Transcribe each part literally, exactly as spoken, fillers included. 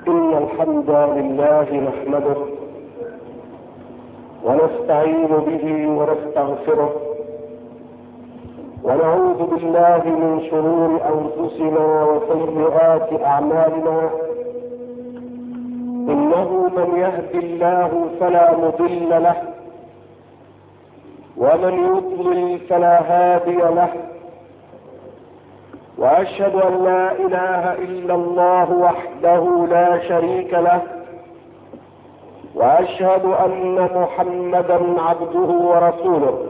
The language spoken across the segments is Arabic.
إن الحمد لله نحمده ونستعين به ونستغفره ونعوذ بالله من شرور أنفسنا وسيئات أعمالنا. إنه من يهد الله فلا مضل له ومن يضلل فلا هادي له، وأشهد أن لا إله إلا الله وحده لا شريك له، وأشهد أن محمدا عبده ورسوله.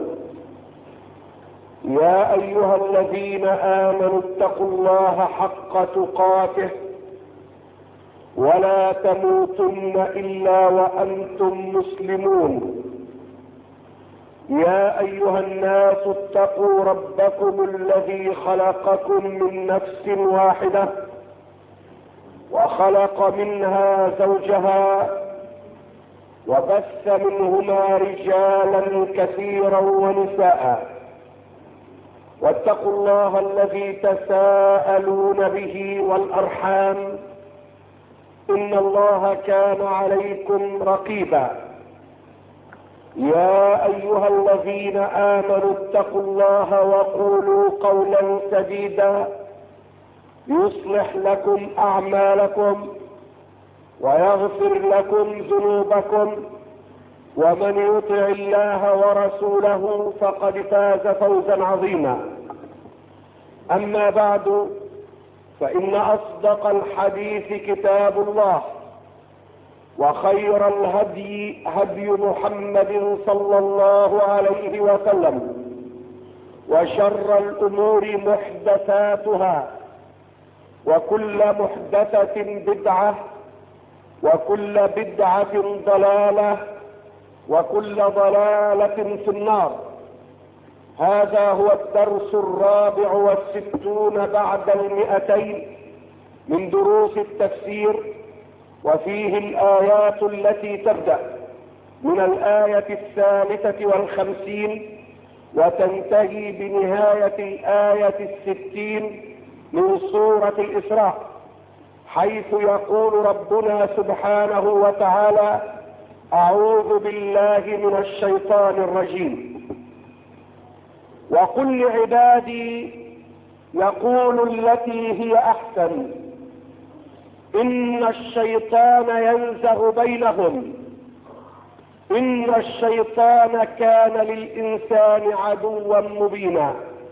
يا أيها الذين آمنوا اتقوا الله حق تقاته ولا تموتن إلا وأنتم مسلمون. يا أيها الناس اتقوا ربكم الذي خلقكم من نفس واحدة وخلق منها زوجها وبث منهما رجالا كثيرا ونساء، واتقوا الله الذي تساءلون به والأرحام إن الله كان عليكم رقيبا. يا أيها الذين آمنوا اتقوا الله وقولوا قولا سديدا يصلح لكم أعمالكم ويغفر لكم ذنوبكم، ومن يطع الله ورسوله فقد فاز فوزا عظيما. أما بعد، فإن أصدق الحديث كتاب الله، وخير الهدي هدي محمد صلى الله عليه وسلم، وشر الأمور محدثاتها، وكل محدثة بدعة، وكل بدعة ضلالة، وكل ضلالة في النار. هذا هو الدرس الرابع والستون بعد المئتين من دروس التفسير، وفيه الآيات التي تبدأ من الآية الثالثة والخمسين وتنتهي بنهاية الآية الستين من سورة الإسراء، حيث يقول ربنا سبحانه وتعالى: أعوذ بالله من الشيطان الرجيم. وقل لعبادي يقول التي هي أحسن إن الشيطان ينزغ بينهم إن الشيطان كان للإنسان عدوا مبينا.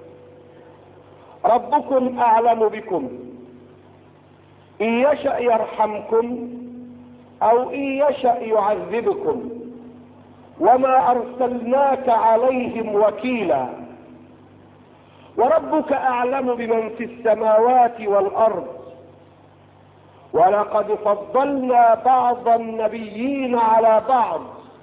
ربكم أعلم بكم، إن يشأ يرحمكم أو إن يشأ يعذبكم، وما أرسلناك عليهم وكيلا. وربك أعلم بمن في السماوات والأرض، ولقد فضلنا بعض النبيين على بعض،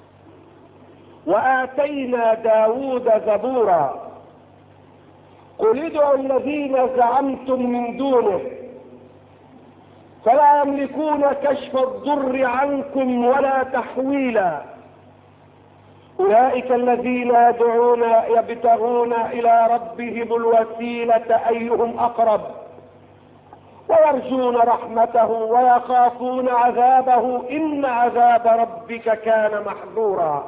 وآتينا داود زبورا. قل ادعوا الذين زعمتم من دونه فلا يملكون كشف الضر عنكم ولا تحويلا. أولئك الذين يدعون يبتغون إلى ربهم الوسيلة أيهم أقرب، ويرجون رحمته ويخافون عذابه إن عذاب ربك كان محذورا.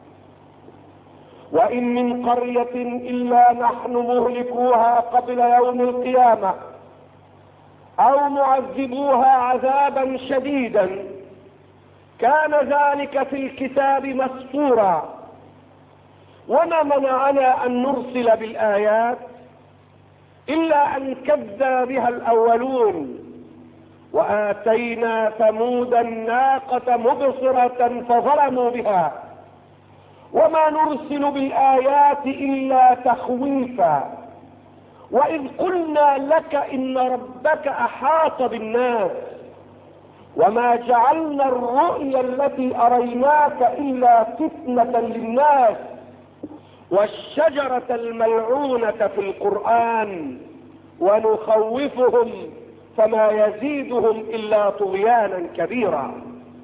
وإن من قرية إلا نحن مهلكوها قبل يوم القيامة أو معذبوها عذابا شديدا كان ذلك في الكتاب مسطورا. وما منعنا أن نرسل بالآيات إلا أن كذب بها الأولون، وآتينا ثمود الناقة مبصرة فظلموا بها، وما نرسل بالآيات إلا تخويفا. وإذ قلنا لك إن ربك أحاط بالناس وما جعلنا الرؤيا التي أريناك إلا فتنة للناس والشجرة الملعونة في القرآن ونخوفهم فما يزيدهم إلا طغيانا كبيرا.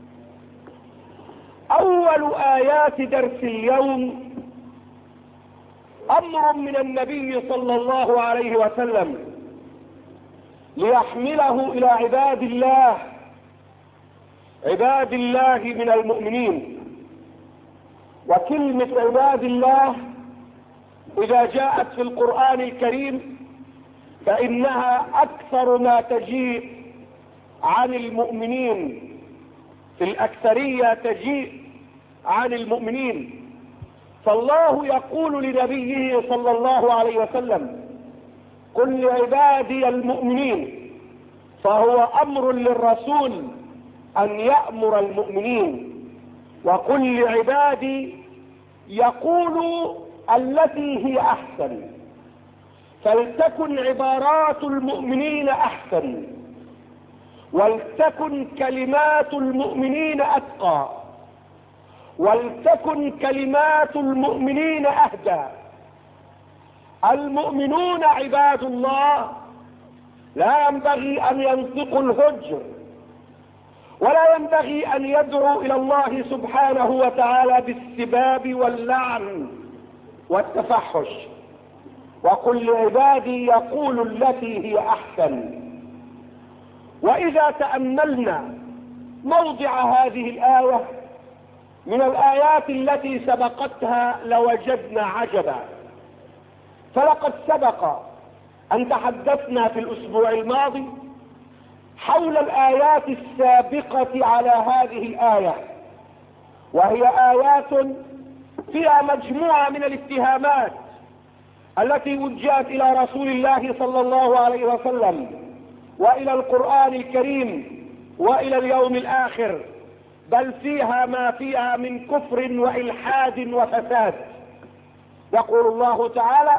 أول آيات درس اليوم أمر من النبي صلى الله عليه وسلم ليحمله إلى عباد الله عباد الله من المؤمنين. وكلمة عباد الله إذا جاءت في القرآن الكريم فإنها أكثر ما تجيء عن المؤمنين، في الأكثرية تجيء عن المؤمنين. فالله يقول لنبيه صلى الله عليه وسلم: قل لعبادي المؤمنين، فهو أمر للرسول أن يأمر المؤمنين. وقل لعبادي يقولوا التي هي أحسن، فلتكن عبارات المؤمنين أحسن، ولتكن كلمات المؤمنين أتقى، ولتكن كلمات المؤمنين أهدى. المؤمنون عباد الله لا ينبغي أن ينطقوا الهجر، ولا ينبغي أن يدعوا إلى الله سبحانه وتعالى بالسباب واللعن والتفحش. وقل لعبادي يقول التي هي أحسن. وإذا تأملنا موضع هذه الآية من الآيات التي سبقتها لوجدنا عجبا. فلقد سبق أن تحدثنا في الأسبوع الماضي حول الآيات السابقة على هذه الآية، وهي آيات فيها مجموعة من الاتهامات التي وجهت إلى رسول الله صلى الله عليه وسلم وإلى القرآن الكريم وإلى اليوم الآخر، بل فيها ما فيها من كفر وإلحاد وفساد. يقول الله تعالى: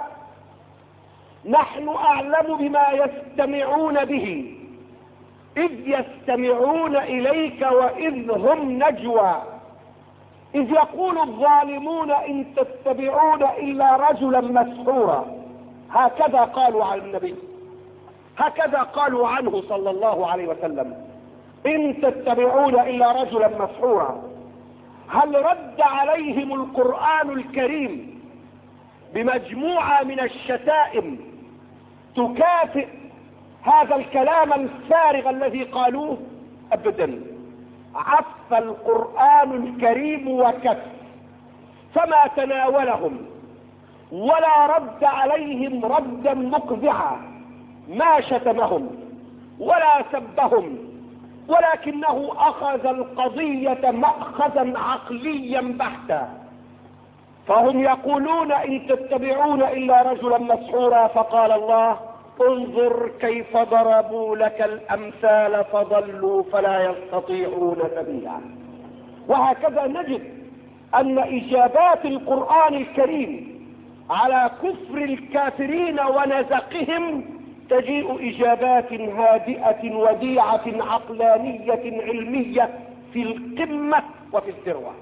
نحن أعلم بما يستمعون به إذ يستمعون إليك وإذ هم نجوى إذ يقول الظالمون إن تتبعون إلا رجلا مسحورا. هكذا قالوا عن النبي، هكذا قالوا عنه صلى الله عليه وسلم: إن تتبعون إلا رجلا مسحورا. هل رد عليهم القرآن الكريم بمجموعة من الشتائم تكافئ هذا الكلام الفارغ الذي قالوه؟ أبدا. عف القرآن الكريم وكف، فما تناولهم ولا رد عليهم ردا مقذعا، ما شتمهم ولا سبهم، ولكنه أخذ القضية مأخذا عقليا بحتا. فهم يقولون إن تتبعون إلا رجلا مسحورا، فقال الله: انظر كيف ضربوا لك الأمثال فضلوا فلا يستطيعون سبيلا. وهكذا نجد أن إجابات القرآن الكريم على كفر الكافرين ونزقهم تجيء إجابات هادئة وديعة عقلانية علمية في القمة وفي الذروة.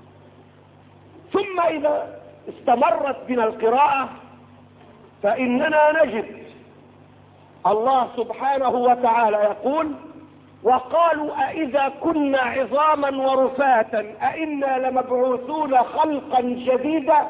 ثم إذا استمرت بنا القراءة فإننا نجد الله سبحانه وتعالى يقول: وقالوا أئذا كنا عظاما ورفاتا أئنا لمبعوثون خلقا جديدا.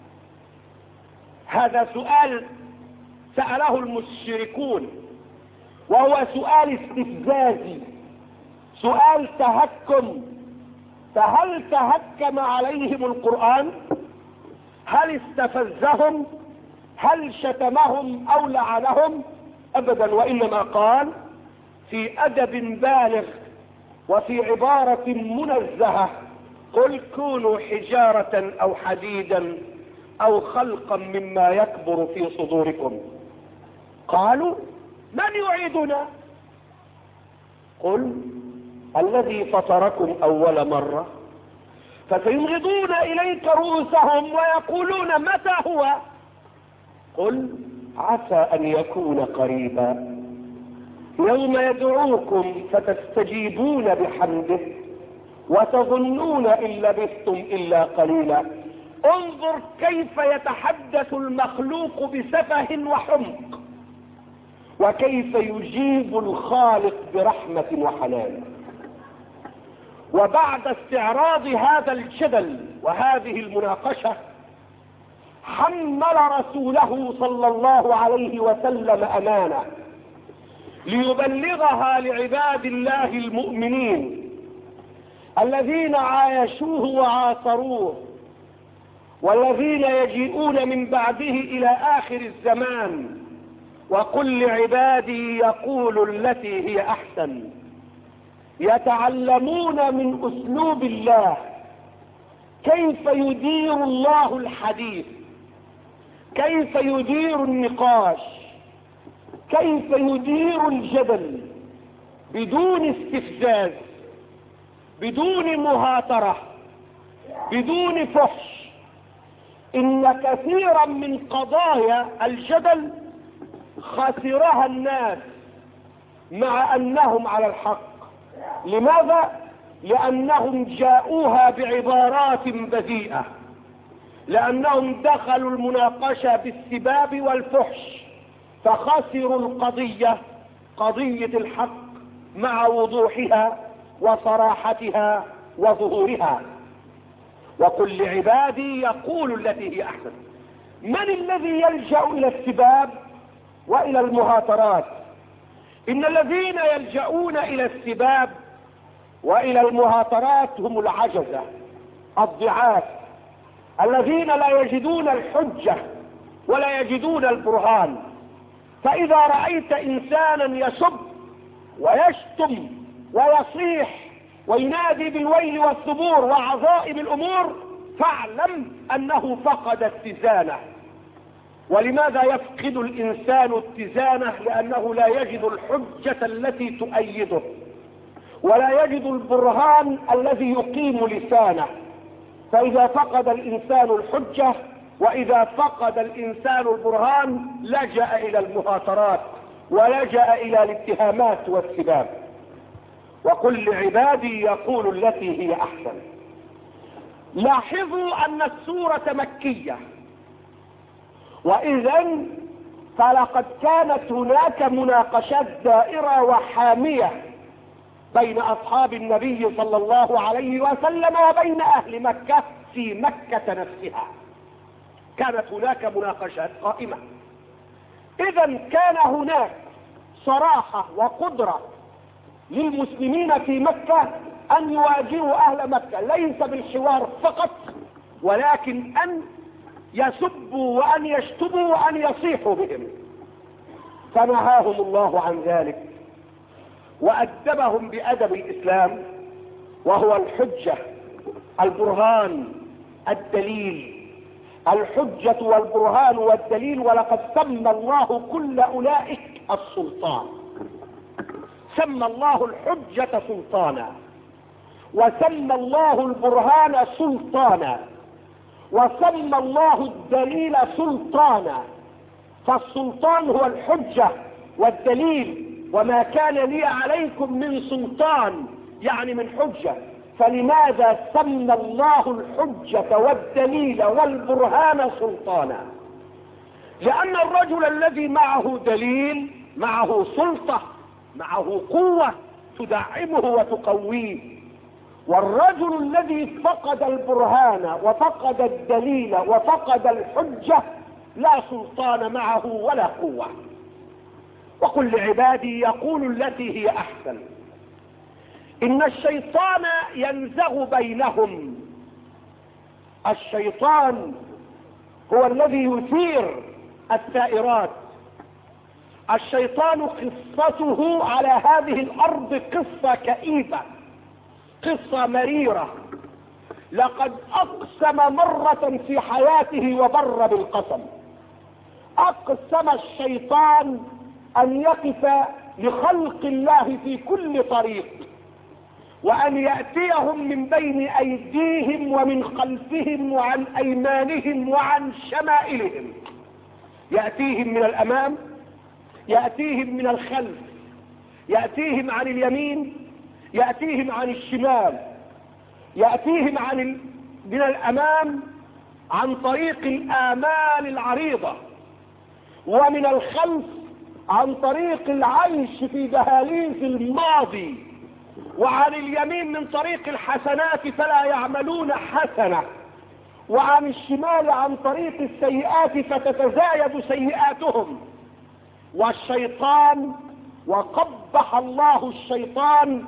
هذا سؤال سأله المشركون، وهو سؤال استفزازي، سؤال تهكم. فهل تهكم عليهم القرآن؟ هل استفزهم؟ هل شتمهم أو لعنهم؟ أبدا، وإنما قال في أدب بالغ وفي عبارة منزهة: قل كونوا حجارة أو حديدا أو خلقا مما يكبر في صدوركم. قالوا: من يعيدنا؟ قل الذي فطركم أول مرة. فسينغضون إليك رؤوسهم ويقولون: متى هو؟ قل عسى أن يكون قريبا، يوم يدعوكم فتستجيبون بحمده وتظنون إن لبثتم إلا قليلا. انظر كيف يتحدث المخلوق بسفه وحمق، وكيف يجيب الخالق برحمة وحنان. وبعد استعراض هذا الجدل وهذه المناقشة حمل رسوله صلى الله عليه وسلم أمانة ليبلغها لعباد الله المؤمنين الذين عايشوه وعاصروه، والذين يجيئون من بعده إلى آخر الزمان. وقل لعبادي يقولوا التي هي أحسن. يتعلمون من أسلوب الله كيف يدير الله الحديث، كيف يدير النقاش، كيف يدير الجدل بدون استفزاز، بدون مهاترة، بدون فحش. إن كثيرا من قضايا الجدل خسرها الناس مع أنهم على الحق. لماذا؟ لأنهم جاءوها بعبارات بذيئة، لأنهم دخلوا المناقشة بالسباب والفحش، فخسروا القضية، قضية الحق، مع وضوحها وصراحتها وظهورها. وقل لعبادي يقول التي هي أحسن. من الذي يلجأ إلى السباب وإلى المهاترات؟ إن الذين يلجؤون إلى السباب وإلى المهاترات هم العجزة الضعاف، الذين لا يجدون الحجة ولا يجدون البرهان. فإذا رأيت إنسانا يسب ويشتم ويصيح وينادي بالويل والثبور وعظائم الأمور، فاعلم أنه فقد اتزانه. ولماذا يفقد الإنسان اتزانه؟ لأنه لا يجد الحجة التي تؤيده، ولا يجد البرهان الذي يقيم لسانه. فإذا فقد الإنسان الحجة وإذا فقد الإنسان البرهان لجأ إلى المهاترات ولجأ إلى الاتهامات والسباب. وقل لعبادي يقول التي هي أحسن. لاحظوا أن السورة مكية، وإذا فلقد كانت هناك مناقشات دائرة وحامية بين أصحاب النبي صلى الله عليه وسلم وبين أهل مكة في مكة نفسها. كانت هناك مناقشات قائمة. إذا كان هناك صراحة وقدرة للمسلمين في مكة أن يواجهوا أهل مكة، ليس بالحوار فقط، ولكن أن يسبوا وأن يشتموا وأن يصيحوا بهم. فنهاهم الله عن ذلك وأدبهم بأدب الإسلام، وهو الحجة، البرهان، الدليل. الحجة والبرهان والدليل. ولقد سمى الله كل أولئك السلطان. سمى الله الحجة سلطانا، وسمى الله البرهان سلطانا، وسمى الله الدليل سلطانا. فالسلطان هو الحجة والدليل. وما كان لي عليكم من سلطان يعني من حجة. فلماذا سمى الله الحجة والدليل والبرهان سلطانا؟ لأن الرجل الذي معه دليل معه سلطة، معه قوة تدعمه وتقويه. والرجل الذي فقد البرهان وفقد الدليل وفقد الحجة لا سلطان معه ولا قوة. وقل لعبادي يقول التي هي أحسن. إن الشيطان ينزغ بينهم. الشيطان هو الذي يثير الثائرات. الشيطان قصته على هذه الأرض قصة كئيبة، قصة مريرة. لقد أقسم مرة في حياته وبر بالقسم. أقسم الشيطان أن يقف لخلق الله في كل طريق، وأن يأتيهم من بين أيديهم ومن خلفهم وعن أيمانهم وعن شمائلهم. يأتيهم من الأمام، يأتيهم من الخلف، يأتيهم عن اليمين، يأتيهم عن الشمال، يأتيهم عن ال... من الأمام عن طريق الآمال العريضة، ومن الخلف عن طريق العيش في دهاليز الماضي، وعن اليمين من طريق الحسنات فلا يعملون حسنة، وعن الشمال عن طريق السيئات فتتزايد سيئاتهم. والشيطان، وقبح الله الشيطان،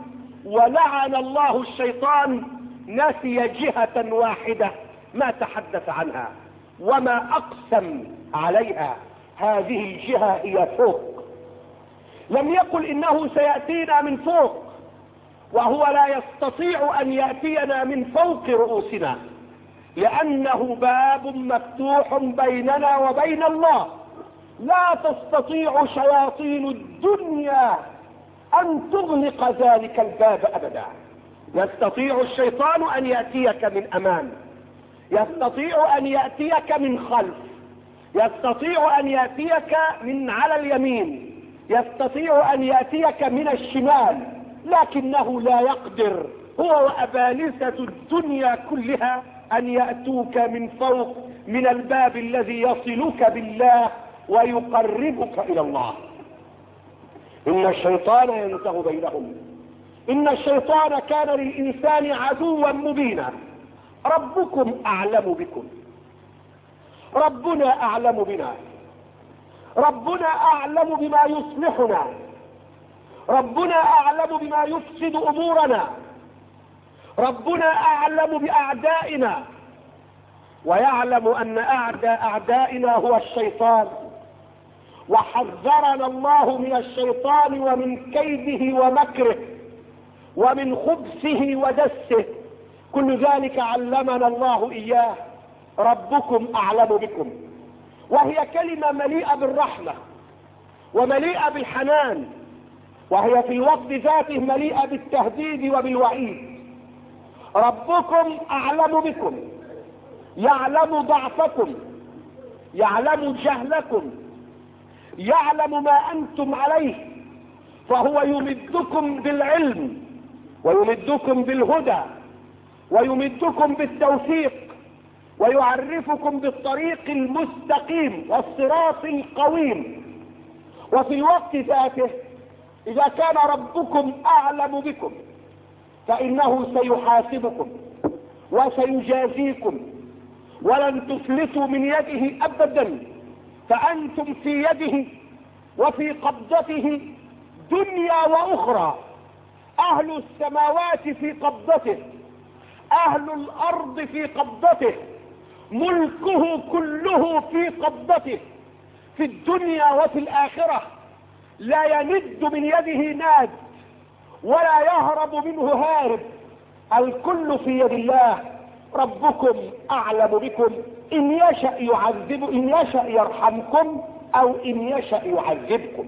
ولعن الله الشيطان نسي جهة واحدة ما تحدث عنها وما أقسم عليها. هذه الجهة هي فوق. لم يقل إنه سيأتينا من فوق، وهو لا يستطيع أن يأتينا من فوق رؤوسنا، لأنه باب مفتوح بيننا وبين الله. لا تستطيع شياطين الدنيا أن تغلق ذلك الباب أبدا. يستطيع الشيطان أن يأتيك من أمام، يستطيع أن يأتيك من خلف، يستطيع أن يأتيك من على اليمين، يستطيع أن يأتيك من الشمال، لكنه لا يقدر هو وأبالسة الدنيا كلها أن يأتوك من فوق، من الباب الذي يصلك بالله ويقربك إلى الله. إن الشيطان ينزغ بينهم، إن الشيطان كان للإنسان عدوا مبينا. ربكم أعلم بكم، ربنا أعلم بنا، ربنا أعلم بما يصلحنا، ربنا أعلم بما يفسد أمورنا، ربنا أعلم بأعدائنا، ويعلم أن أعدى أعدائنا هو الشيطان، وحذرنا الله من الشيطان ومن كيده ومكره ومن خبثه ودسه. كل ذلك علمنا الله إياه. ربكم أعلم بكم، وهي كلمة مليئة بالرحمة ومليئة بالحنان، وهي في الوقت ذاته مليئة بالتهديد وبالوعيد. ربكم أعلم بكم، يعلم ضعفكم، يعلم جهلكم، يعلم ما أنتم عليه، فهو يمدكم بالعلم ويمدكم بالهدى ويمدكم بالتوفيق ويعرفكم بالطريق المستقيم والصراط القويم. وفي الوقت ذاته إذا كان ربكم أعلم بكم فإنه سيحاسبكم وسيجازيكم، ولن تفلتوا من يده أبدا، فأنتم في يده وفي قبضته دنيا وأخرى. أهل السماوات في قبضته، أهل الأرض في قبضته، ملكه كله في قبضته في الدنيا وفي الآخرة. لا يند من يده ناد ولا يهرب منه هارب، الكل في يد الله. ربكم أعلم بكم، إن يشأ يعذب، إن يشأ يرحمكم، أو إن يشأ يعذبكم.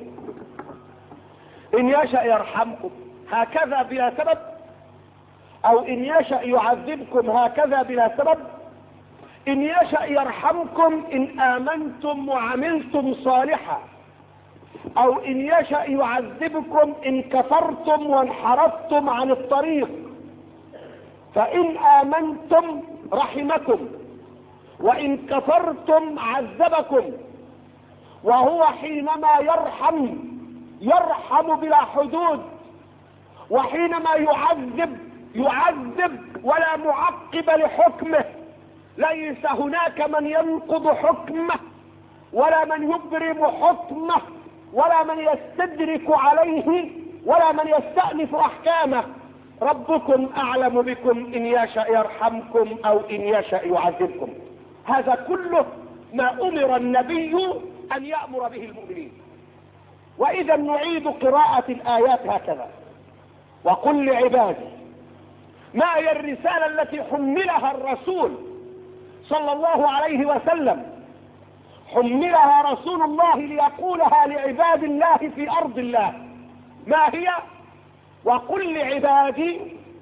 إن يشأ يرحمكم هكذا بلا سبب، أو إن يشأ يعذبكم هكذا بلا سبب. إن يشأ يرحمكم إن آمنتم وعملتم صالحا، أو إن يشأ يعذبكم إن كفرتم وانحرفتم عن الطريق. فإن آمنتم رحمكم، وإن كفرتم عذبكم. وهو حينما يرحم يرحم بلا حدود، وحينما يعذب يعذب ولا معقب لحكمه. ليس هناك من ينقض حكمه ولا من يبرم حكمه ولا من يستدرك عليه ولا من يستأنف أحكامه. ربكم أعلم بكم، إن يشأ يرحمكم أو إن يشأ يعذبكم. هذا كله ما أمر النبي أن يأمر به المؤمنين. وإذا نعيد قراءة الآيات هكذا: وقل لعبادي. ما هي الرسالة التي حملها الرسول صلى الله عليه وسلم؟ حملها رسول الله ليقولها لعباد الله في أرض الله. ما هي؟ وقل لعبادي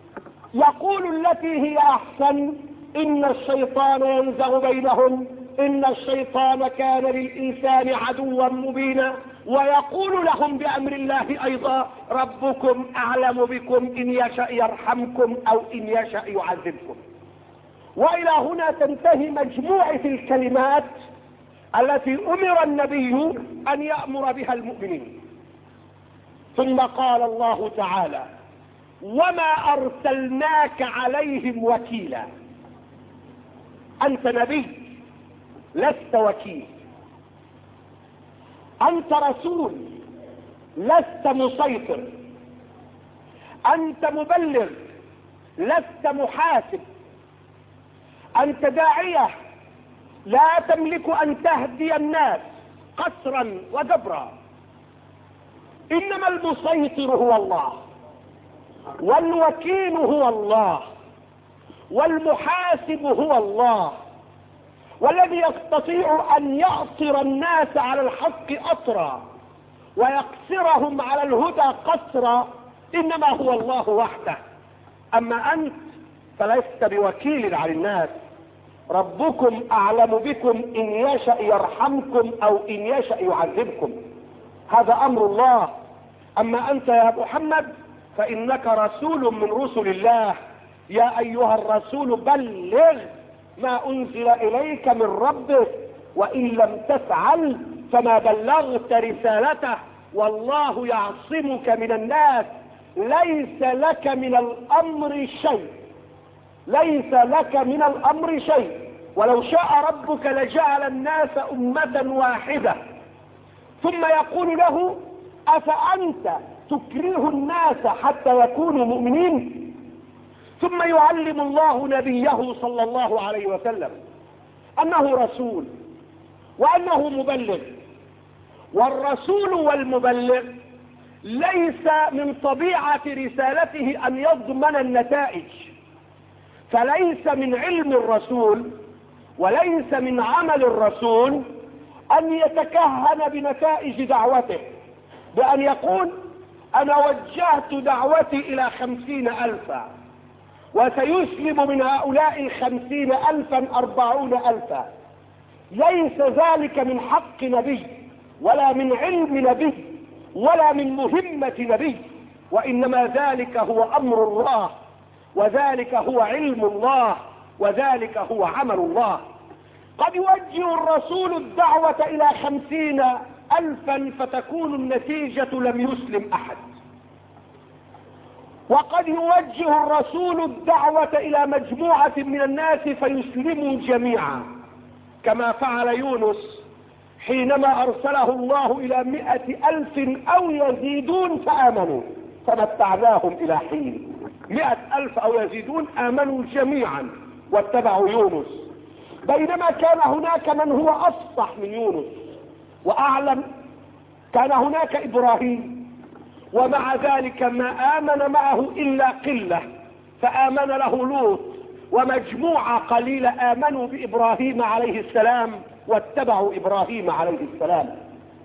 يقول التي هي أحسن، إن الشيطان ينزغ بينهم، إن الشيطان كان للإنسان عدوا مبينا. ويقول لهم بأمر الله أيضا: ربكم أعلم بكم، إن يشأ يرحمكم أو إن يشأ يعذبكم. وإلى هنا تنتهي مجموعة الكلمات التي أمر النبي أن يأمر بها المؤمنين. ثم قال الله تعالى: وما أرسلناك عليهم وكيلا. أنت نبي لست وكيل، أنت رسول لست مسيطر، انت مبلغ لست محاسب، انت داعية لا تملك ان تهدي الناس قسرا وجبرا، انما المسيطر هو الله، والوكيل هو الله، والمحاسب هو الله، والذي يستطيع ان يأصر الناس على الحق أطرا ويقصرهم على الهدى قصرا انما هو الله وحده. اما انت فلست بوكيل على الناس، ربكم اعلم بكم ان يشأ يرحمكم او ان يشأ يعذبكم، هذا امر الله. اما انت يا محمد فانك رسول من رسل الله، يا ايها الرسول بلغ ما انزل اليك من ربك وان لم تفعل فما بلغت رسالته والله يعصمك من الناس، ليس لك من الامر شيء، ليس لك من الامر شيء، ولو شاء ربك لجعل الناس امة واحدة. ثم يقول له افانت تكره الناس حتى يكونوا مؤمنين؟ ثم يعلم الله نبيه صلى الله عليه وسلم انه رسول وانه مبلغ، والرسول والمبلغ ليس من طبيعة رسالته ان يضمن النتائج، فليس من علم الرسول وليس من عمل الرسول ان يتكهن بنتائج دعوته، بان يقول انا وجهت دعوتي الى خمسين الفا وسيسلم من هؤلاء الخمسين الفا اربعون الفا. ليس ذلك من حق نبي ولا من علم نبي ولا من مهمة نبي، وانما ذلك هو امر الله، وذلك هو علم الله، وذلك هو عمل الله. قد يوجه الرسول الدعوة الى خمسين الفا فتكون النتيجة لم يسلم احد، وقد يوجه الرسول الدعوة الى مجموعة من الناس فيسلموا جميعا، كما فعل يونس حينما ارسله الله الى مئة الف او يزيدون فامنوا فمتعناهم الى حين. مئة الف او يزيدون امنوا جميعا واتبعوا يونس، بينما كان هناك من هو افصح من يونس واعلم، كان هناك ابراهيم، ومع ذلك ما امن معه الا قلة، فامن له لوط ومجموعة قليلة امنوا بابراهيم عليه السلام واتبعوا ابراهيم عليه السلام.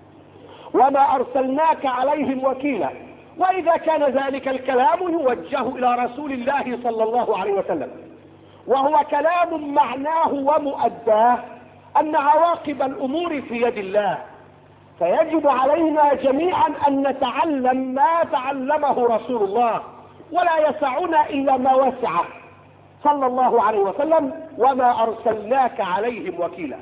وما ارسلناك عليهم وكيلا. واذا كان ذلك الكلام يوجه الى رسول الله صلى الله عليه وسلم، وهو كلام معناه ومؤداه ان عواقب الامور في يد الله، فيجب علينا جميعا ان نتعلم ما تعلمه رسول الله، ولا يسعنا الا ما وسعه صلى الله عليه وسلم، وما ارسلناك عليهم وكيلا.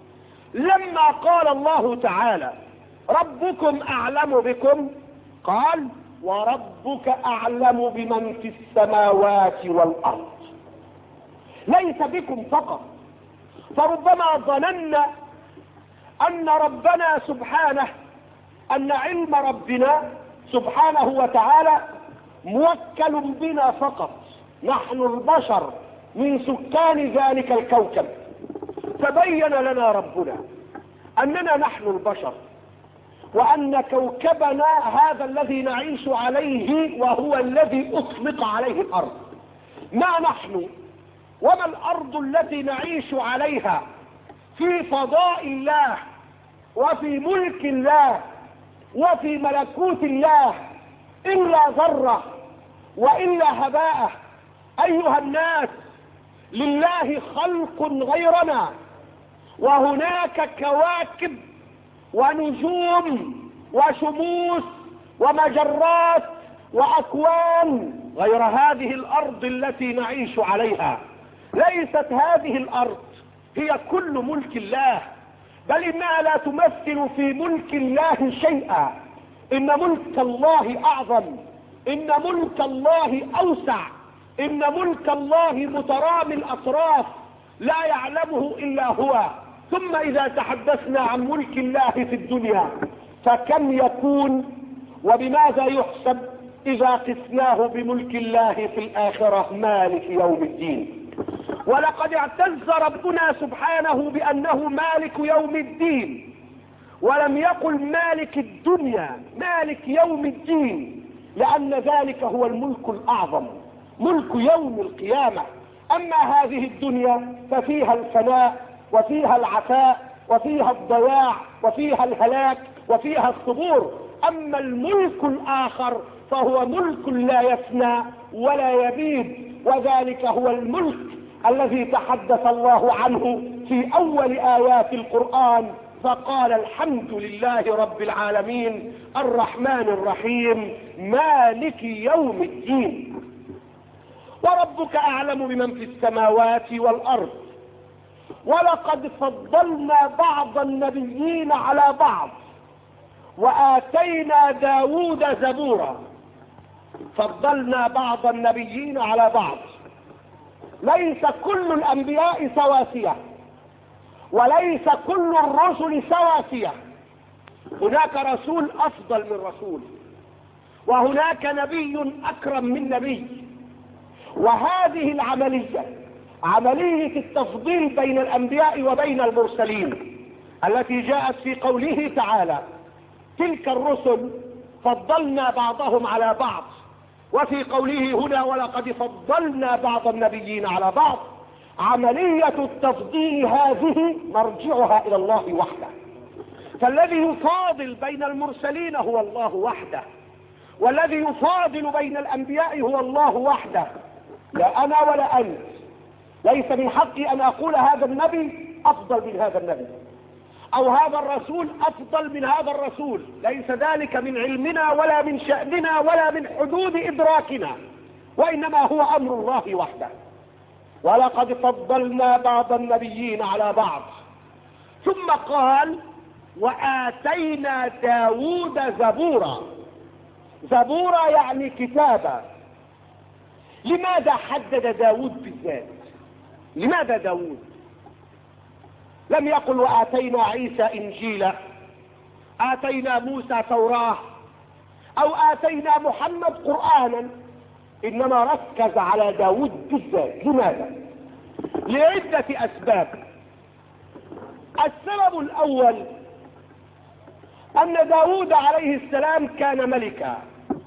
لما قال الله تعالى ربكم اعلم بكم، قال وربك اعلم بمن في السماوات والارض، ليس بكم فقط. فربما ظننا ان ربنا سبحانه، ان علم ربنا سبحانه وتعالى موكل بنا فقط، نحن البشر من سكان ذلك الكوكب. فبين لنا ربنا اننا نحن البشر، وان كوكبنا هذا الذي نعيش عليه وهو الذي اطلق عليه الارض، ما نحن وما الارض التي نعيش عليها في فضاء الله وفي ملك الله وفي ملكوت الله الا ذرة والا هباء. ايها الناس، لله خلق غيرنا، وهناك كواكب ونجوم وشموس ومجرات واكوان غير هذه الارض التي نعيش عليها. ليست هذه الارض هي كل ملك الله، بل انها لا تمثل في ملك الله شيئا. ان ملك الله اعظم، ان ملك الله اوسع، ان ملك الله مترامي الاطراف لا يعلمه الا هو. ثم اذا تحدثنا عن ملك الله في الدنيا فكم يكون وبماذا يحسب إذا قسناه بملك الله في الآخرة مالك يوم الدين. ولقد اعتز ربنا سبحانه بأنه مالك يوم الدين، ولم يقل مالك الدنيا، مالك يوم الدين، لأن ذلك هو الملك الأعظم، ملك يوم القيامة. أما هذه الدنيا ففيها الفناء وفيها العفاء وفيها الضياع وفيها الهلاك وفيها الصبور. أما الملك الآخر فهو ملك لا يفنى ولا يبيد، وذلك هو الملك الذي تحدث الله عنه في أول آيات القرآن فقال الحمد لله رب العالمين الرحمن الرحيم مالك يوم الدين. وربك أعلم بمن في السماوات والأرض ولقد فضلنا بعض النبيين على بعض وآتينا داود زبورا. فضلنا بعض النبيين على بعض، ليس كل الأنبياء سواسية وليس كل الرسل سواسية، هناك رسول أفضل من رسول وهناك نبي أكرم من نبي. وهذه العملية، عملية التفضيل بين الأنبياء وبين المرسلين التي جاءت في قوله تعالى تلك الرسل فضلنا بعضهم على بعض، وفي قوله هنا ولقد فضلنا بعض النبيين على بعض، عملية التفضيل هذه مرجعها إلى الله وحده. فالذي يفاضل بين المرسلين هو الله وحده، والذي يفاضل بين الأنبياء هو الله وحده، لا أنا ولا أنت. ليس من حقي أن أقول هذا النبي أفضل من هذا النبي أو هذا الرسول أفضل من هذا الرسول، ليس ذلك من علمنا ولا من شأننا ولا من حدود إدراكنا، وإنما هو أمر الله وحده. ولقد فضلنا بعض النبيين على بعض، ثم قال وآتينا داود زبورا. زبورا يعني كتابا. لماذا حدد داود بالذات؟ لماذا داود؟ لم يقل وآتينا عيسى إنجيلا، آتينا موسى توراة، أو آتينا محمد قرآنا، إنما ركز على داود بالذات. لماذا؟ لعدة أسباب. السبب الأول أن داود عليه السلام كان ملكا،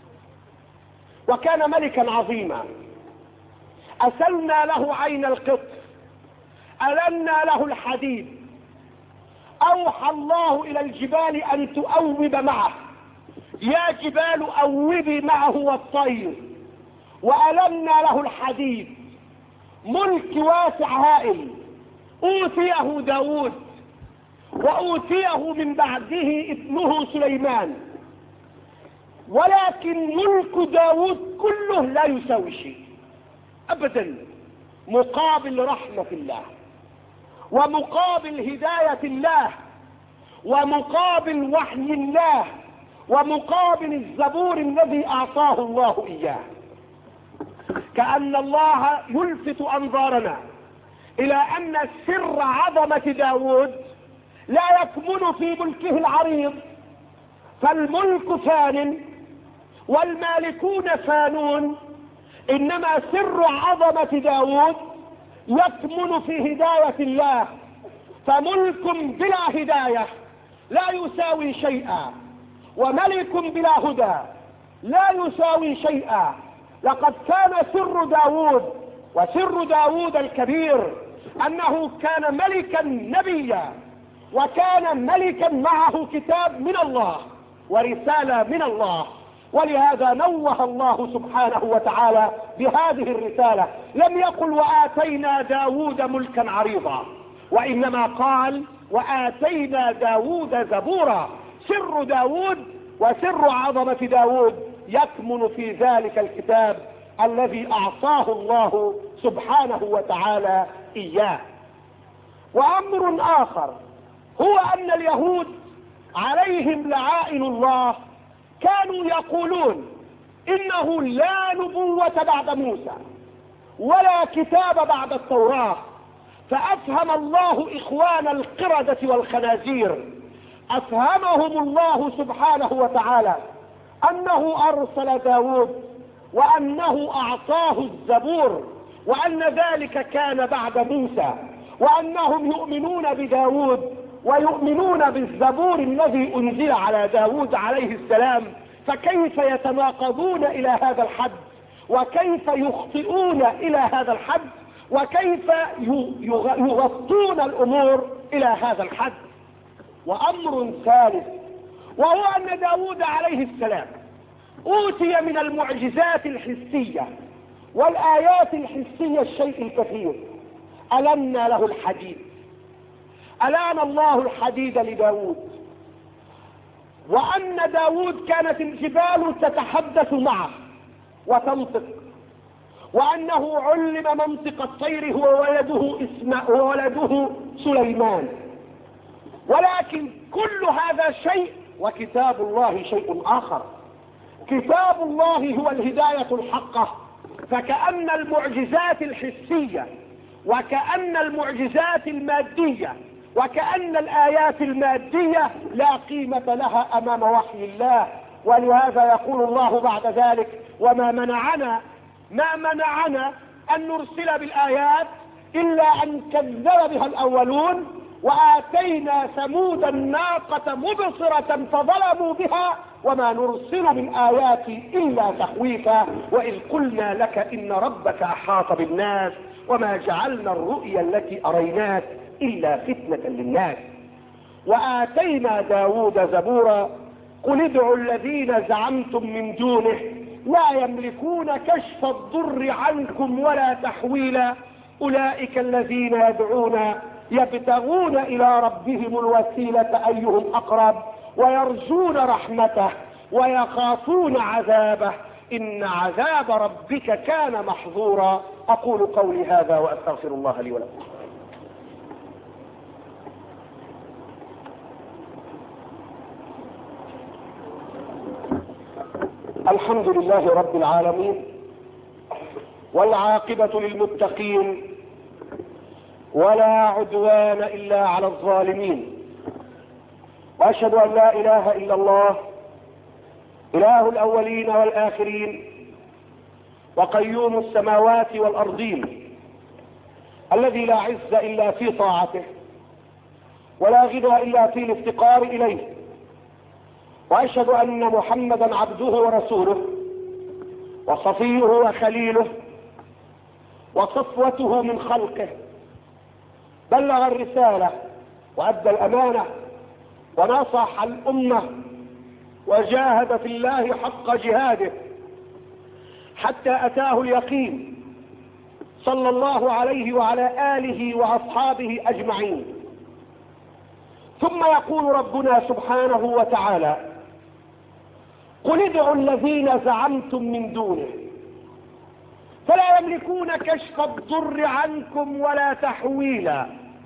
وكان ملكا عظيما. أسلنا له عين القطر، ألنا له الحديد، أوحى الله إلى الجبال أن تؤوب معه، يا جبال أوبي معه والطير، وألنا له الحديد. ملك واسع هائل أوتيه داود، وأوتيه من بعده ابنه سليمان، ولكن ملك داود كله لا يساوي شيء أبدا مقابل رحمة الله، ومقابل هداية الله، ومقابل وحي الله، ومقابل الزبور الذي أعطاه الله إياه. كأن الله يلفت أنظارنا إلى أن سر عظمة داود لا يكمن في ملكه العريض، فالملك فان والمالكون فانون، إنما سر عظمة داود يكمن في هداية الله. فملك بلا هداية لا يساوي شيئا، وملك بلا هدى لا يساوي شيئا. لقد كان سر داود وسر داود الكبير أنه كان ملكا نبيا، وكان ملكا معه كتاب من الله ورسالة من الله، ولهذا نوه الله سبحانه وتعالى بهذه الرسالة. لم يقل وآتينا داود ملكا عريضا، وإنما قال وآتينا داود زبورا. سر داود وسر عظمة داود يكمن في ذلك الكتاب الذي أعطاه الله سبحانه وتعالى إياه. وأمر آخر هو أن اليهود عليهم لعائن الله كانوا يقولون إنه لا نبوة بعد موسى ولا كتاب بعد التوراة. فأفهم الله إخوان القردة والخنازير، أفهمهم الله سبحانه وتعالى أنه أرسل داود وأنه أعطاه الزبور وأن ذلك كان بعد موسى، وأنهم يؤمنون بداود ويؤمنون بالزبور الذي أنزل على داود عليه السلام، فكيف يتناقضون إلى هذا الحد؟ وكيف يخطئون إلى هذا الحد؟ وكيف يغطون الأمور إلى هذا الحد؟ وأمر ثالث، وهو أن داود عليه السلام أوتي من المعجزات الحسية والآيات الحسية الشيء الكثير. ألنا له الحديد، ألان الله الحديد لداود، وأن داود كانت الجبال تتحدث معه وتنطق، وأنه علم منطق الطير هو ولده اسماء وولده سليمان. ولكن كل هذا شيء وكتاب الله شيء آخر. كتاب الله هو الهداية الحقة، فكأن المعجزات الحسية وكأن المعجزات المادية وكأن الآيات المادية لا قيمة لها أمام وحي الله. ولهذا يقول الله بعد ذلك: وما منعنا ما منعنا أن نرسل بالآيات إلا أن كذب بها الأولون، وآتينا ثمود الناقة مبصرة فظلموا بها وما نرسل بالآيات إلا تخويفا، وإذ قلنا لك إن ربك أحاط بالناس وما جعلنا الرؤيا التي أريناك إلا فتنة للناس. وآتينا داود زبورا قل ادعوا الذين زعمتم من دونه لا يملكون كشف الضر عنكم ولا تحويلا أولئك الذين يدعون يبتغون إلى ربهم الوسيلة أيهم أقرب ويرجون رحمته ويخافون عذابه إن عذاب ربك كان محظورا. أقول قولي هذا وأستغفر الله لي ولكم. الحمد لله رب العالمين، والعاقبة للمتقين، ولا عدوان إلا على الظالمين، وأشهد أن لا إله إلا الله إله الأولين والآخرين وقيوم السماوات والأرضين، الذي لا عز إلا في طاعته ولا غنى إلا في الافتقار إليه. وأشهد أن محمدا عبده ورسوله وصفيه وخليله وصفوته من خلقه، بلغ الرسالة وأدى الأمانة ونصح الأمة وجاهد في الله حق جهاده حتى أتاه اليقين، صلى الله عليه وعلى آله وأصحابه أجمعين. ثم يقول ربنا سبحانه وتعالى: قل ادعوا الذين زعمتم من دونه فلا يملكون كشف الضر عنكم ولا تحويلا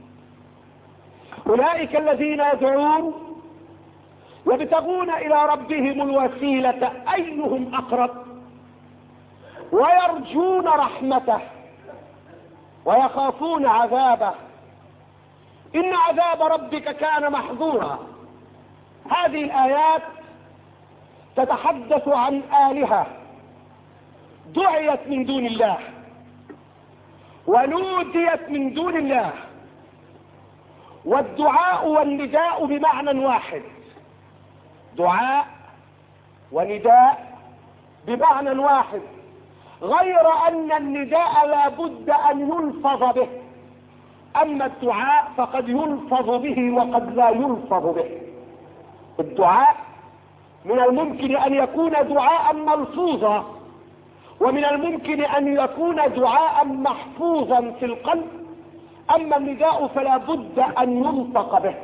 أولئك الذين يدعون يبتغون إلى ربهم الوسيلة أيهم أقرب ويرجون رحمته ويخافون عذابه إن عذاب ربك كان محظورا. هذه الآيات تتحدث عن آلهة دعيت من دون الله ونوديت من دون الله، والدعاء والنداء بمعنى واحد، دعاء ونداء بمعنى واحد، غير أن النداء لا بد أن يلفظ به، أما الدعاء فقد يلفظ به وقد لا يلفظ به. الدعاء من الممكن أن يكون دعاء ملفوظا، ومن الممكن أن يكون دعاء محفوظا في القلب، أما النداء فلا بد أن ينطق به.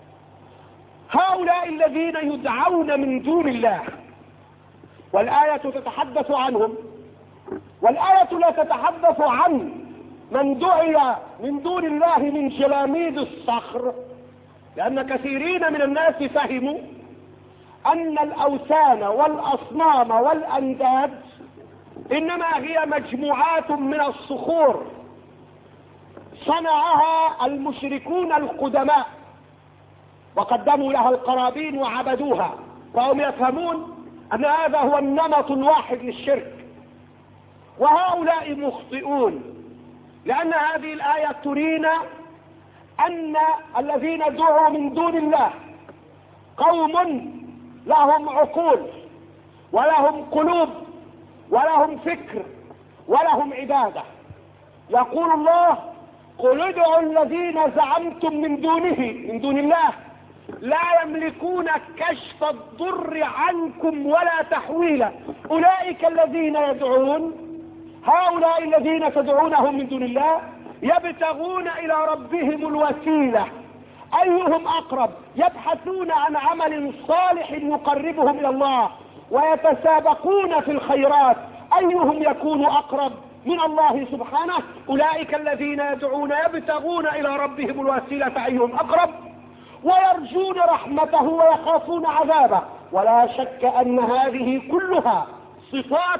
هؤلاء الذين يدعون من دون الله والآية تتحدث عنهم، والآية لا تتحدث عن من دعي من دون الله من جلاميد الصخر، لأن كثيرين من الناس فهموا أن الأوثان والأصنام والأنداد إنما هي مجموعات من الصخور صنعها المشركون القدماء وقدموا لها القرابين وعبدوها، فهم يفهمون أن هذا هو النمط الواحد للشرك، وهؤلاء مخطئون، لأن هذه الآية ترينا أن الذين دعوا من دون الله قوم لهم عقول ولهم قلوب ولهم فكر ولهم عبادة. يقول الله: قل ادعوا الذين زعمتم من دونه من دون الله لا يملكون كشف الضر عنكم ولا تحويلا. أولئك الذين يدعون، هؤلاء الذين تدعونهم من دون الله يبتغون إلى ربهم الوسيلة أيهم أقرب، يبحثون عن عمل صالح يقربهم إلى الله، ويتسابقون في الخيرات أيهم يكون أقرب من الله سبحانه. أولئك الذين يدعون يبتغون إلى ربهم الوسيلة أيهم أقرب، ويرجون رحمته ويخافون عذابه. ولا شك أن هذه كلها صفات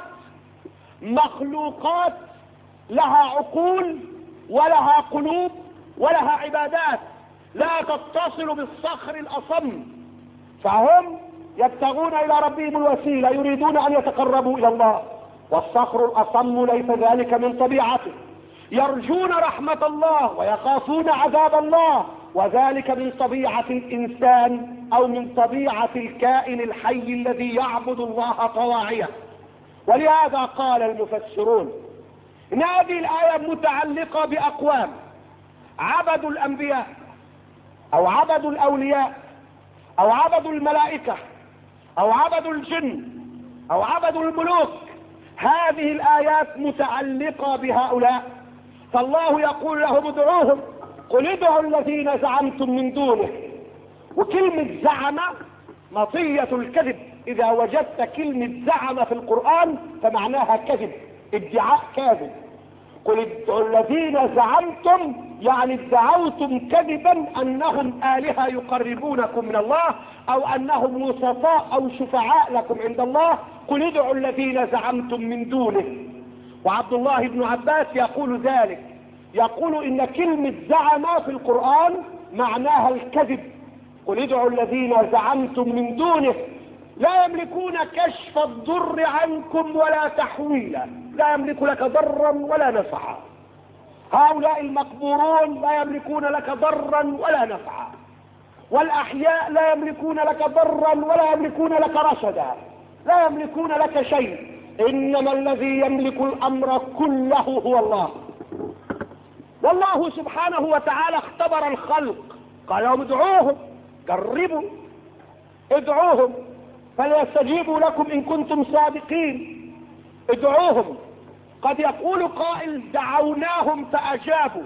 مخلوقات لها عقول ولها قلوب ولها عبادات، لا تتصل بالصخر الأصم، فهم يبتغون إلى ربهم الوسيلة، يريدون أن يتقربوا إلى الله، والصخر الأصم ليس ذلك من طبيعته. يرجون رحمة الله ويخافون عذاب الله، وذلك من طبيعة الإنسان أو من طبيعة الكائن الحي الذي يعبد الله طواعية. ولهذا قال المفسرون إن هذه الآية متعلقة بأقوام عبدوا الأنبياء أو عبدوا الأولياء أو عبدوا الملائكة أو عبدوا الجن أو عبدوا الملوك. هذه الآيات متعلقة بهؤلاء، فالله يقول لهم: ادعوهم، قل ادعوا الذين زعمتم من دونه. وكلمة زعم مطية الكذب، إذا وجدت كلمة زعم في القرآن فمعناها كذب، ادعاء كاذب. قل ادعوا الذين زعمتم، يعني ادعوتم كذبا أنهم آلهة يقربونكم من الله، أو أنهم وسطاء أو شفعاء لكم عند الله. قل ادعوا الذين زعمتم من دونه. وعبد الله بن عباس يقول ذلك، يقول إن كلمة زعم في القرآن معناها الكذب. قل ادعوا الذين زعمتم من دونه لا يملكون كشف الضر عنكم ولا تحويلا، لا يملك لك ضرا ولا نفعا. هؤلاء المقبورون لا يملكون لك ضرا ولا نفعا، والأحياء لا يملكون لك ضرا ولا يملكون لك رشدا، لا يملكون لك شيء. إنما الذي يملك الأمر كله هو الله. والله سبحانه وتعالى اختبر الخلق، قال لهم: ادعوهم، قربوا، ادعوهم فليستجيبوا لكم إن كنتم صادقين. ادعوهم. قد يقول قائل: دعوناهم فأجابوا،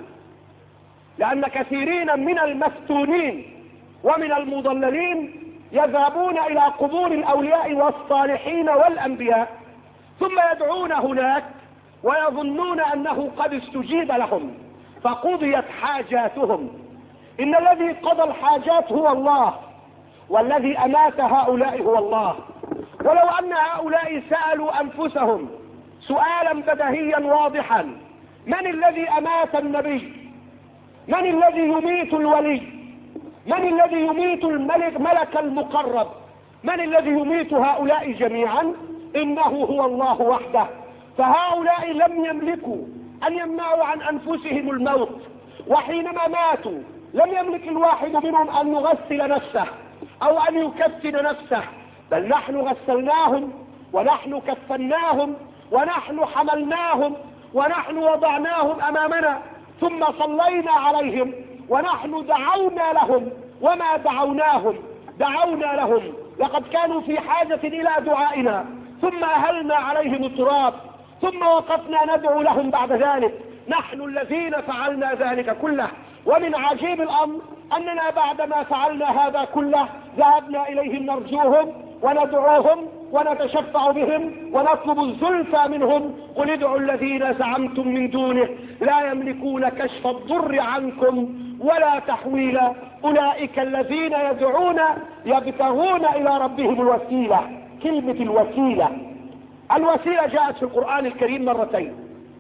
لأن كثيرين من المفتونين ومن المضللين يذهبون إلى قبور الأولياء والصالحين والأنبياء، ثم يدعون هناك ويظنون أنه قد استجيب لهم فقضيت حاجاتهم. إن الذي قضى الحاجات هو الله، والذي أمات هؤلاء هو الله. ولو أن هؤلاء سألوا أنفسهم سؤالا بديهيا واضحا: من الذي أمات النبي؟ من الذي يميت الولي؟ من الذي يميت الملك ملك المقرب؟ من الذي يميت هؤلاء جميعا؟ إنه هو الله وحده. فهؤلاء لم يملكوا أن يمنعوا عن أنفسهم الموت، وحينما ماتوا لم يملك الواحد منهم أن يغسل نفسه أو أن يكفن نفسه، بل نحن غسلناهم ونحن كفناهم ونحن حملناهم ونحن وضعناهم أمامنا، ثم صلينا عليهم ونحن دعونا لهم. وما دعوناهم، دعونا لهم، لقد كانوا في حاجة إلى دعائنا، ثم أهلنا عليهم التراب، ثم وقفنا ندعو لهم بعد ذلك. نحن الذين فعلنا ذلك كله. ومن عجيب الأمر أننا بعدما فعلنا هذا كله ذهبنا إليهم نرجوهم وندعوهم ونتشفع بهم ونطلب الزلفى منهم. قل ادعوا الذين زعمتم من دونه لا يملكون كشف الضر عنكم ولا تحويلا. أولئك الذين يدعون يبتغون إلى ربهم الوسيلة. كلمة الوسيلة، الوسيلة جاءت في القرآن الكريم مرتين،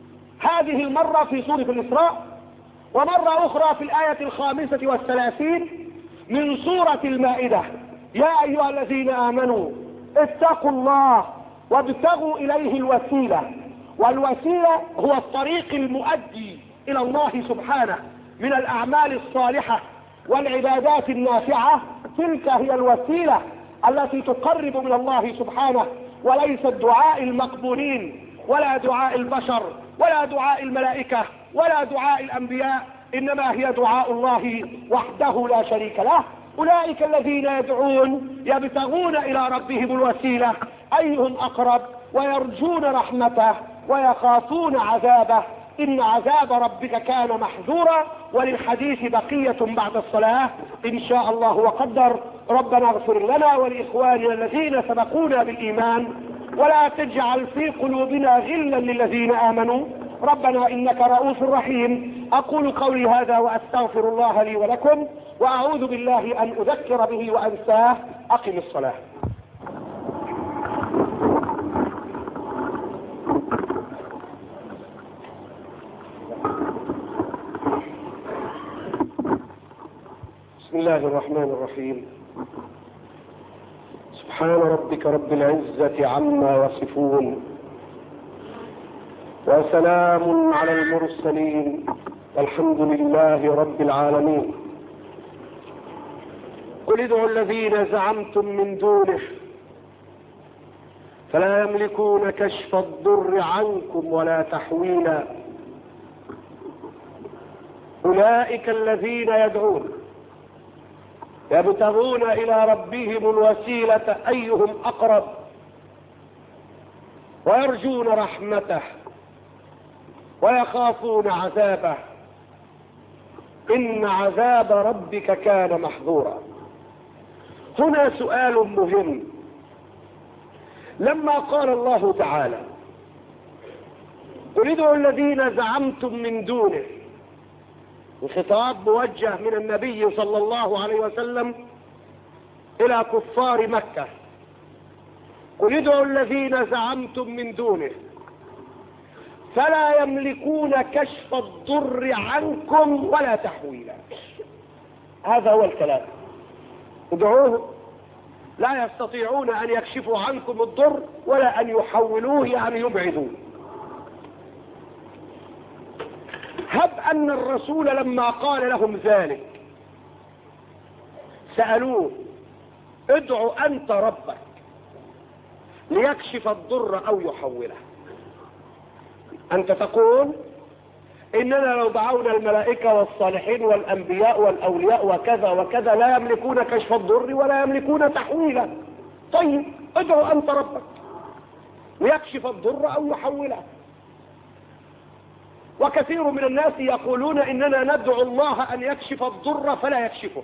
هذه المرة في سورة الإسراء، ومرة أخرى في الآية الخامسة والثلاثين من سورة المائدة: يا أيها الذين آمنوا اتقوا الله وابتغوا اليه الوسيلة، والوسيلة هو الطريق المؤدي الى الله سبحانه من الاعمال الصالحة والعبادات النافعة. تلك هي الوسيلة التي تقرب من الله سبحانه، وليس الدعاء المقبولين ولا دعاء البشر ولا دعاء الملائكة ولا دعاء الانبياء، انما هي دعاء الله وحده لا شريك له. اولئك الذين يدعون يبتغون الى ربهم الوسيلة ايهم اقرب، ويرجون رحمته ويخافون عذابه، ان عذاب ربك كان محذورا. وللحديث بقية بعد الصلاة ان شاء الله وقدر. ربنا اغفر لنا ولاخواننا الذين سبقونا بالايمان، ولا تجعل في قلوبنا غلا للذين امنوا، ربنا انك رؤوف رحيم. اقول قولي هذا واستغفر الله لي ولكم، واعوذ بالله ان اذكر به وانساه. اقم الصلاة. بسم الله الرحمن الرحيم. سبحان ربك رب العزة عما يصفون، وسلام على المرسلين، والحمد لله رب العالمين. قل ادعوا الذين زعمتم من دونه فلا يملكون كشف الضر عنكم ولا تحويلا، أولئك الذين يدعون يبتغون إلى ربهم الوسيلة أيهم أقرب، ويرجون رحمته ويخافون عذابه، إن عذاب ربك كان محذورا. هنا سؤال مهم. لما قال الله تعالى قل ادعوا الذين زعمتم من دونه، الخطاب موجه من النبي صلى الله عليه وسلم الى كفار مكة. قل ادعوا الذين زعمتم من دونه فلا يملكون كشف الضر عنكم ولا تحويلا. هذا هو الكلام. ادعوه، لا يستطيعون ان يكشفوا عنكم الضر ولا ان يحولوه، يعني يبعدوه. هب ان الرسول لما قال لهم ذلك سألوه ادعوا انت ربك ليكشف الضر او يحوله. انت تقول اننا لو دعونا الملائكة والصالحين والانبياء والاولياء وكذا وكذا لا يملكون كشف الضر ولا يملكون تحويله. طيب ادعوا انت ربك ليكشف الضر او يحوله. وكثير من الناس يقولون اننا ندعو الله ان يكشف الضر فلا يكشفه،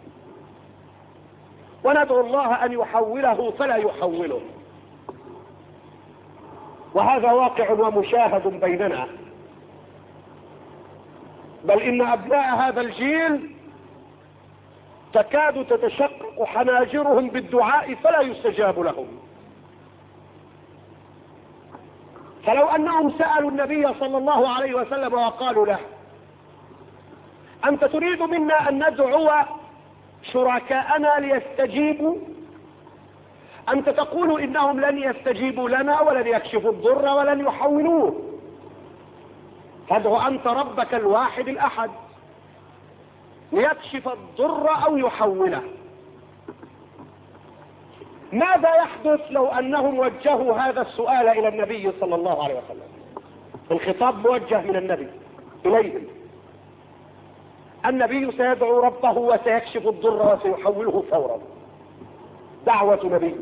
وندعو الله ان يحوله فلا يحوله، وهذا واقع ومشاهد بيننا. بل ان ابناء هذا الجيل تكاد تتشقق حناجرهم بالدعاء فلا يستجاب لهم. فلو انهم سألوا النبي صلى الله عليه وسلم وقالوا له انت تريد منا ان ندعو شركاءنا ليستجيبوا، انت تقول انهم لن يستجيبوا لنا ولن يكشفوا الضر ولن يحولوه، فادع انت ربك الواحد الاحد ليكشف الضر او يحوله. ماذا يحدث لو انهم وجهوا هذا السؤال الى النبي صلى الله عليه وسلم؟ الخطاب موجه من النبي اليهم. النبي سيدعو ربه وسيكشف الضر وسيحوله فورا. دعوة نبي.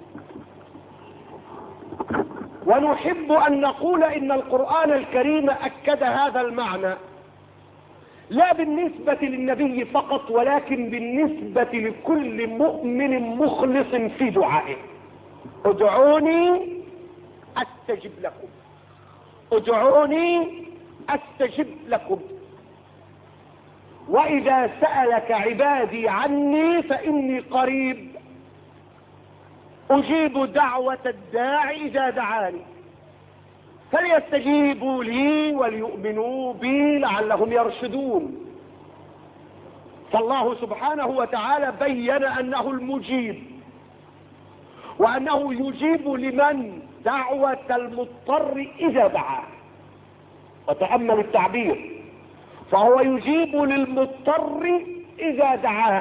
ونحب ان نقول ان القرآن الكريم اكد هذا المعنى، لا بالنسبة للنبي فقط ولكن بالنسبة لكل مؤمن مخلص في دعائه. ادعوني استجب لكم، ادعوني استجب لكم، واذا سألك عبادي عني فاني قريب اجيب دعوة الداعي اذا دعاني فليستجيبوا لي وليؤمنوا بي لعلهم يرشدون. فالله سبحانه وتعالى بين انه المجيب، وأنه يجيب لمن دعوة المضطر إذا دعاه. وتأمل التعبير، فهو يجيب للمضطر إذا دعاه.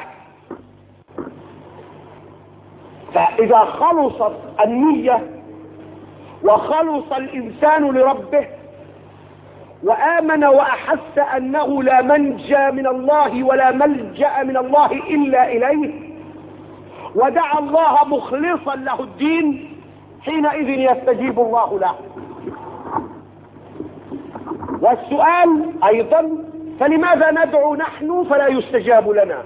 فإذا خلصت النية وخلص الإنسان لربه وآمن وأحس أنه لا منجى من الله ولا ملجأ من الله إلا إليه، ودعا الله مخلصا له الدين، حينئذ يستجيب الله له. والسؤال أيضا، فلماذا ندعو نحن فلا يستجاب لنا؟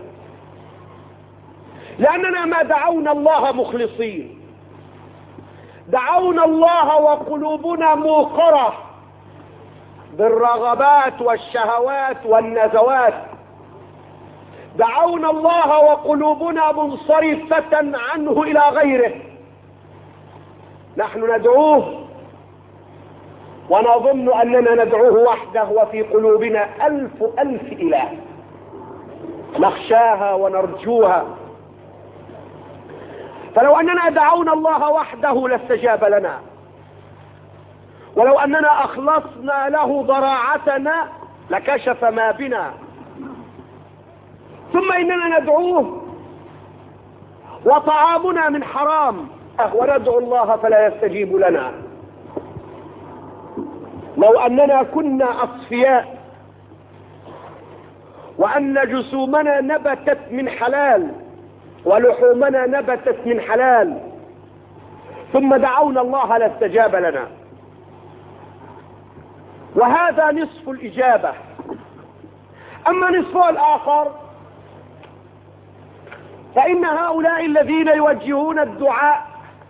لأننا ما دعونا الله مخلصين، دعونا الله وقلوبنا موقرة بالرغبات والشهوات والنزوات، دعونا الله وقلوبنا منصرفة عنه إلى غيره. نحن ندعوه ونظن أننا ندعوه وحده وفي قلوبنا ألف ألف إله نخشاها ونرجوها. فلو أننا دعونا الله وحده لاستجاب لنا، ولو أننا أخلصنا له ضراعتنا لكشف ما بنا. ثم إننا ندعوه وطعامنا من حرام وندعو الله فلا يستجيب لنا. لو أننا كنا أصفياء وأن جسومنا نبتت من حلال ولحومنا نبتت من حلال ثم دعونا الله لاستجاب لنا. وهذا نصف الإجابة. أما نصفه الآخر فإن هؤلاء الذين يوجهون الدعاء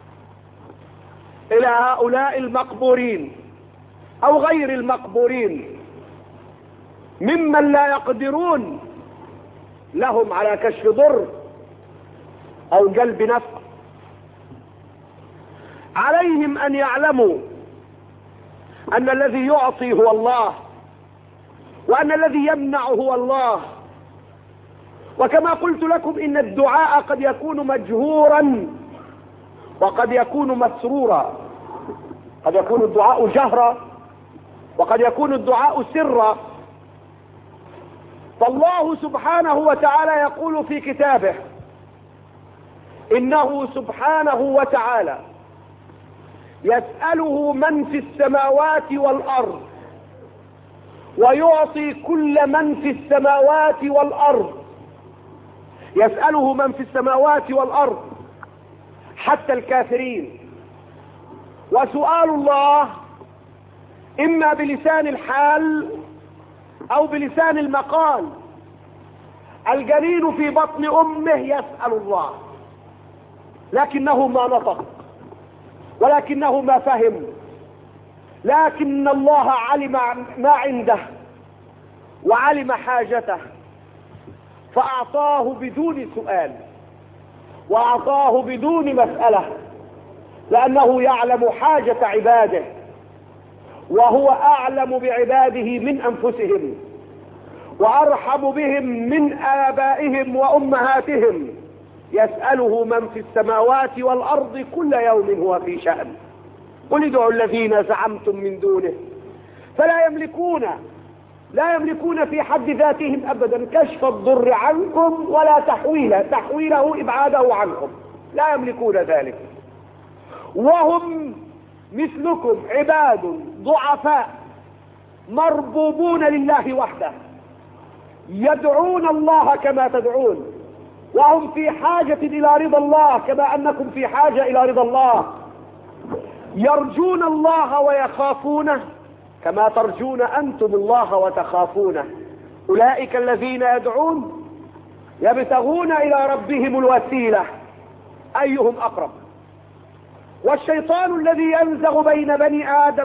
إلى هؤلاء المقبورين أو غير المقبورين ممن لا يقدرون لهم على كشف ضر أو جلب نفع، عليهم أن يعلموا أن الذي يعطي هو الله، وأن الذي يمنع هو الله. وكما قلت لكم إن الدعاء قد يكون مجهورا وقد يكون مسرورا، قد يكون الدعاء جهرا وقد يكون الدعاء سرا. فالله سبحانه وتعالى يقول في كتابه: إنه سبحانه وتعالى يسأله من في السماوات والأرض ويعطي كل من في السماوات والأرض. يسأله من في السماوات والأرض حتى الكافرين. وسؤال الله إما بلسان الحال أو بلسان المقال. الجنين في بطن أمه يسأل الله، لكنه ما نطق ولكنه ما فهم، لكن الله علم ما عنده وعلم حاجته فأعطاه بدون سؤال وأعطاه بدون مسألة، لأنه يعلم حاجة عباده وهو أعلم بعباده من أنفسهم وأرحم بهم من آبائهم وأمهاتهم. يسأله من في السماوات والأرض كل يوم هو في شأن. قل ادعوا الذين زعمتم من دونه فلا يملكون لا يملكون في حد ذاتهم أبدا كشف الضر عنكم ولا تحويله تحويله إبعاده عنكم، لا يملكون ذلك. وهم مثلكم عباد ضعفاء مربوبون لله وحده، يدعون الله كما تدعون، وهم في حاجة إلى رضا الله كما أنكم في حاجة إلى رضا الله، يرجون الله ويخافونه كما ترجون أنتم الله وتخافونه. أولئك الذين يدعون يبتغون إلى ربهم الوسيلة أيهم أقرب. والشيطان الذي ينزغ بين بني آدم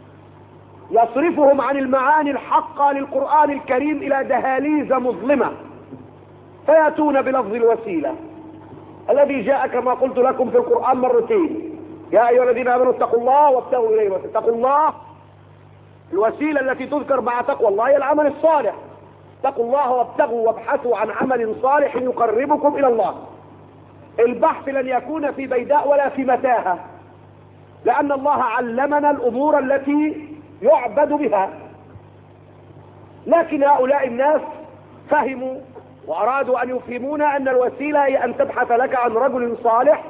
يصرفهم عن المعاني الحقة للقرآن الكريم إلى دهاليز مظلمة، فيأتون بلفظ الوسيلة الذي جاء كما قلت لكم في القرآن مرتين: يا أيها الذين آمنوا اتقوا الله وابتغوا إليه الوسيلة. اتقوا الله، الوسيلة التي تذكر مع تقوى الله هي العمل الصالح. اتقوا الله وابتغوا وابحثوا عن عمل صالح يقربكم إلى الله. البحث لن يكون في بيداء ولا في متاهة، لأن الله علمنا الأمور التي يعبد بها. لكن هؤلاء الناس فهموا وأرادوا أن يفهمونا أن الوسيلة هي أن تبحث لك عن رجل صالح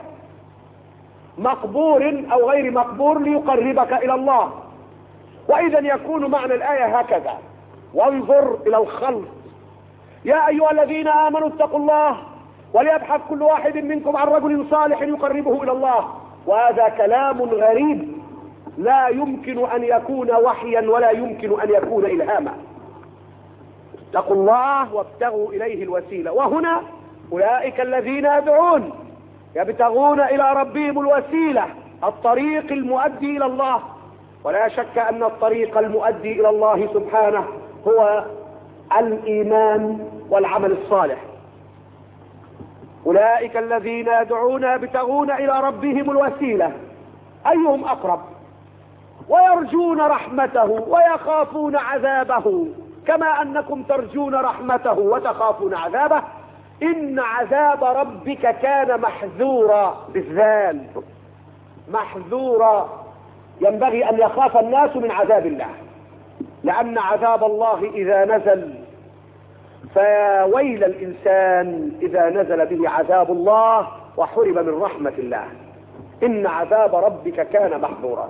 مقبور أو غير مقبور ليقربك إلى الله. وإذا يكون معنى الآية هكذا: وانظر إلى الخلق يا أيها الذين آمنوا اتقوا الله وليبحث كل واحد منكم عن رجل صالح يقربه إلى الله. وهذا كلام غريب لا يمكن أن يكون وحيا ولا يمكن أن يكون إلهاما. اتقوا الله وابتغوا إليه الوسيلة. وهنا أولئك الذين يدعون يبتغون إلى ربهم الوسيلة، الطريق المؤدي إلى الله. ولا شك أن الطريق المؤدي إلى الله سبحانه هو الإيمان والعمل الصالح. أولئك الذين يدعون يبتغون إلى ربهم الوسيلة أيهم أقرب، ويرجون رحمته ويخافون عذابه كما أنكم ترجون رحمته وتخافون عذابه. إن عذاب ربك كان محذورا، بالذال محذورا. ينبغي أن يخاف الناس من عذاب الله، لأن عذاب الله إذا نزل فيا ويل الإنسان إذا نزل به عذاب الله وحرم من رحمة الله. إن عذاب ربك كان محذورا.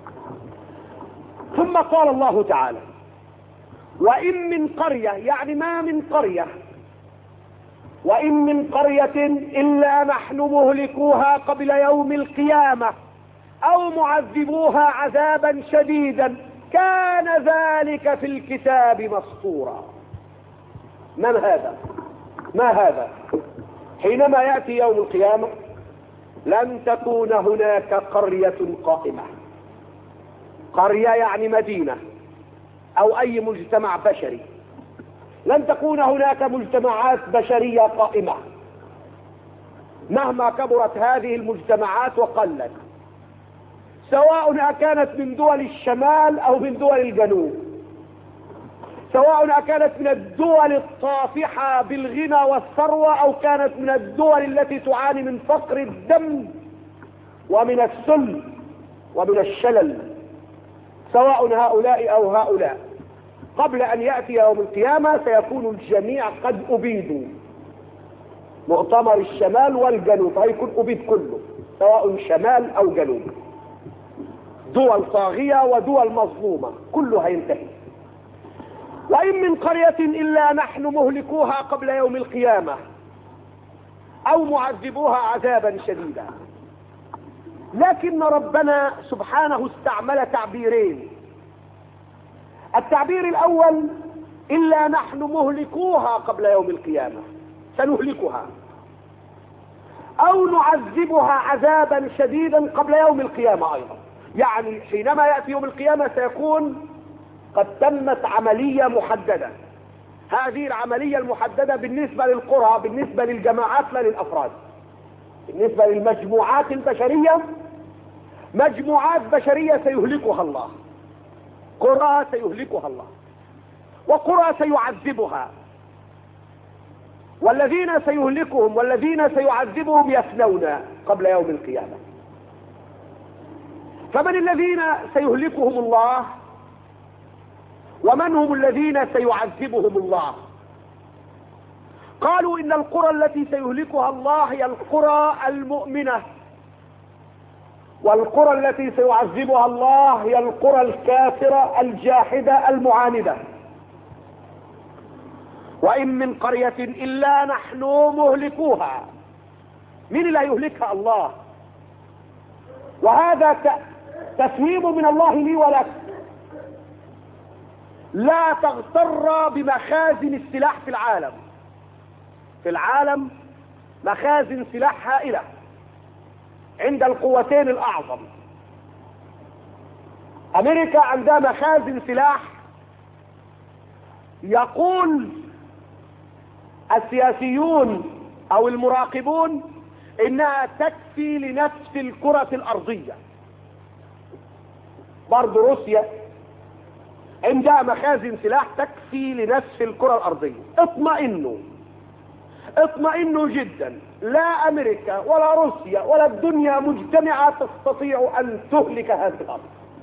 ثم قال الله تعالى: وإن من قرية، يعني ما من قرية، وإن من قرية إلا نحن مهلكوها قبل يوم القيامة أو معذبوها عذابا شديدا كان ذلك في الكتاب مسطورا. من هذا؟ ما هذا؟ حينما يأتي يوم القيامة لن تكون هناك قرية قائمة. قرية يعني مدينة أو أي مجتمع بشري. لن تكون هناك مجتمعات بشرية قائمة مهما كبرت هذه المجتمعات وقلت، سواء كانت من دول الشمال أو من دول الجنوب، سواء كانت من الدول الطافحة بالغنى والثروة أو كانت من الدول التي تعاني من فقر الدم ومن السل ومن الشلل، سواء هؤلاء أو هؤلاء. قبل أن يأتي يوم القيامة سيكون الجميع قد أبيدوا. مؤتمر الشمال والجنوب هيكون أبيد كله، سواء شمال أو جنوب، دول طاغية ودول مظلومة، كله هينتهي. وإن من قرية إلا نحن مهلكوها قبل يوم القيامة أو معذبوها عذابا شديدا. لكن ربنا سبحانه استعمل تعبيرين. التعبير الأول: إلا نحن مهلكوها قبل يوم القيامة، سنهلكها، أو نعذبها عذابا شديدا قبل يوم القيامة أيضا. يعني حينما يأتي يوم القيامة سيكون قد تمت عملية محددة. هذه العملية المحددة بالنسبة للقرى، بالنسبة للجماعات لا للأفراد. بالنسبة للمجموعات البشرية، مجموعات بشرية سيهلكها الله، قرى سيهلكها الله، وقرى سيعذبها، والذين سيهلكهم والذين سيعذبهم يفنون قبل يوم القيامة. فمن الذين سيهلكهم الله ومن هم الذين سيعذبهم الله؟ قالوا إن القرى التي سيهلكها الله هي القرى المؤمنة، والقرى التي سيعذبها الله هي القرى الكافرة الجاحدة المعاندة. وإن من قرية إلا نحن مهلكوها. مين اللي يهلكها؟ الله. وهذا تفهيم من الله لي ولك. لا تغتر بمخازن السلاح في العالم. في العالم مخازن سلاح هائلة عند القوتين الأعظم. أمريكا عندها مخازن سلاح يقول السياسيون أو المراقبون إنها تكفي لنفس الكرة الأرضية. برضو روسيا عندها مخازن سلاح تكفي لنفس الكرة الأرضية. اطمئنوا، اطمئنوا جدا، لا امريكا ولا روسيا ولا الدنيا مجتمعة تستطيع ان تهلك هذه الارض.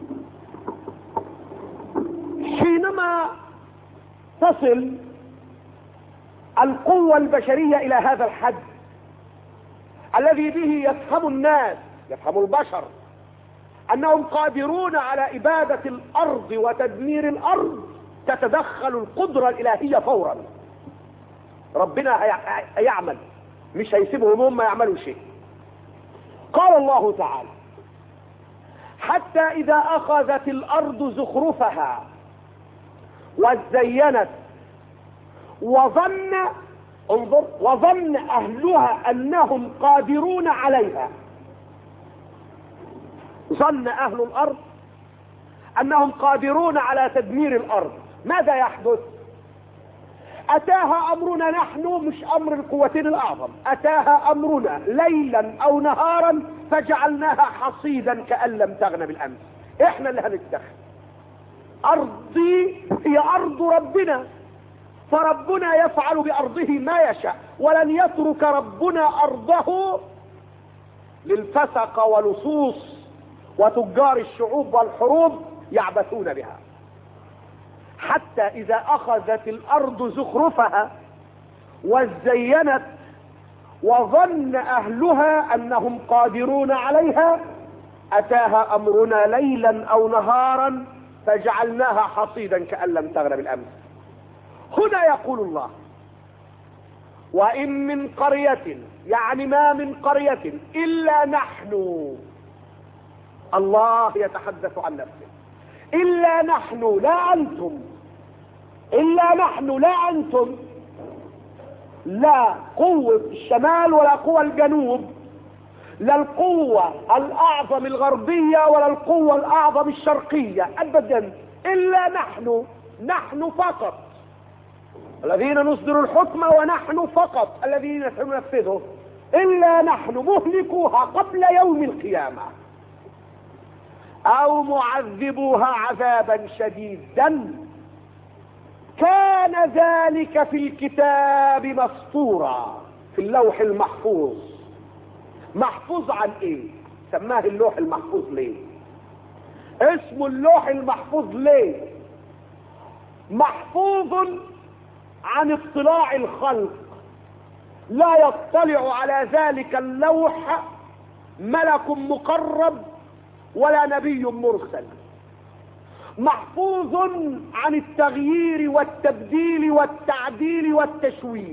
حينما تصل القوة البشرية الى هذا الحد الذي به يفهم الناس، يفهم البشر انهم قادرون على ابادة الارض وتدمير الارض، تتدخل القدرة الالهية فورا. ربنا هيعمل، مش هيسيبهم هم يعملوا شيء. قال الله تعالى: حتى اذا اخذت الارض زخرفها وزينت وظن، انظر، وظن اهلها انهم قادرون عليها. ظن اهل الارض انهم قادرون على تدمير الارض. ماذا يحدث؟ اتاها امرنا نحن، مش امر القوتين الاعظم، اتاها امرنا ليلا او نهارا فجعلناها حصيدا كأن لم تغن بالامس. احنا اللي هنتدخل. ارضي هي ارض ربنا، فربنا يفعل بارضه ما يشاء، ولن يترك ربنا ارضه للفسق ولصوص وتجار الشعوب والحروب يعبثون بها. حتى اذا اخذت الارض زخرفها وزينت وظن اهلها انهم قادرون عليها اتاها امرنا ليلا او نهارا فجعلناها حصيدا كأن لم تغن بالامس. هنا يقول الله: وان من قرية، يعني ما من قرية الا نحن. الله يتحدث عن نفسه: الا نحن، لا انتم، الا نحن لا انتم، لا قوة الشمال ولا قوة الجنوب، لا القوة الاعظم الغربية ولا القوة الاعظم الشرقية ابدا، الا نحن، نحن فقط الذين نصدر الحكم، ونحن فقط الذين ننفذه. الا نحن مهلكوها قبل يوم القيامة او معذبوها عذابا شديدا كان ذلك في الكتاب مسطورا، في اللوح المحفوظ. محفوظ عن ايه؟ سماه اللوح المحفوظ ليه؟ اسمه اللوح المحفوظ ليه؟ محفوظ عن اطلاع الخلق، لا يطلع على ذلك اللوح ملك مقرب ولا نبي مرسل. محفوظ عن التغيير والتبديل والتعديل والتشويه.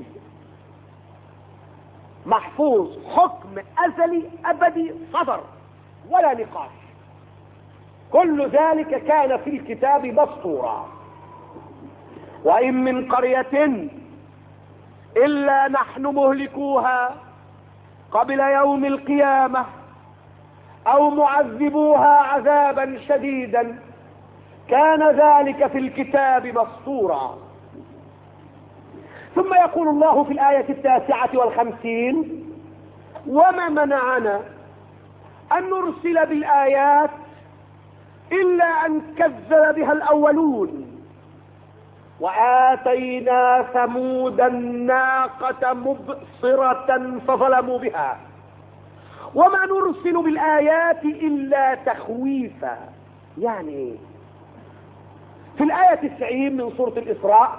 محفوظ، حكم ازلي ابدي صدر ولا نقاش. كل ذلك كان في الكتاب مسطورا. وان من قرية الا نحن مهلكوها قبل يوم القيامة او معذبوها عذابا شديدا كان ذلك في الكتاب مسطورا. ثم يقول الله في الآية التاسعة والخمسين: وما منعنا أن نرسل بالآيات إلا أن كذب بها الأولون وآتينا ثمود الناقة مبصرة فظلموا بها وما نرسل بالآيات إلا تخويفا. يعني ايه؟ في الآية تسعين من سورة الإسراء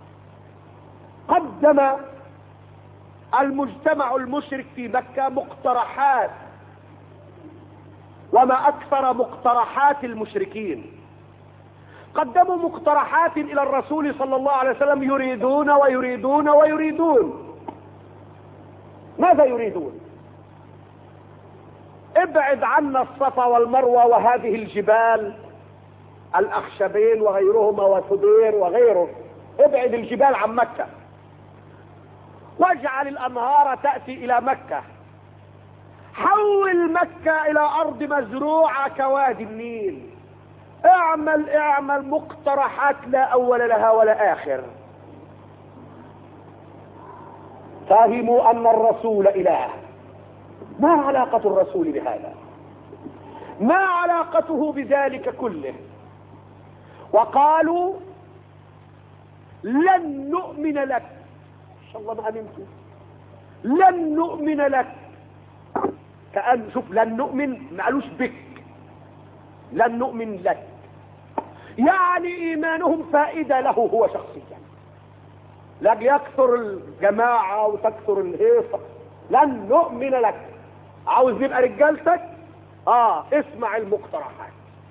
قدم المجتمع المشرك في مكة مقترحات، وما أكثر مقترحات المشركين. قدموا مقترحات إلى الرسول صلى الله عليه وسلم يريدون ويريدون ويريدون. ماذا يريدون؟ ابعد عنا الصفا والمروة وهذه الجبال الأخشبين وغيرهما وثدير وغيره، ابعد الجبال عن مكة، واجعل الأنهار تأتي إلى مكة، حول مكة إلى أرض مزروعة كوادي النيل، اعمل اعمل مقترحات لا أول لها ولا آخر. فهموا أن الرسول إله. ما علاقة الرسول بهذا؟ ما علاقته بذلك كله؟ وقالوا لن نؤمن لك. ان شاء الله ما امنتم، لن نؤمن لك. كأن شوف لن نؤمن ما قالوش بك، لن نؤمن لك، يعني ايمانهم فائدة له هو شخصيا، لا يكثر الجماعة وتكثر الهيصة. لن نؤمن لك، عاوز يبقى رجالتك اه اسمع المقترحات.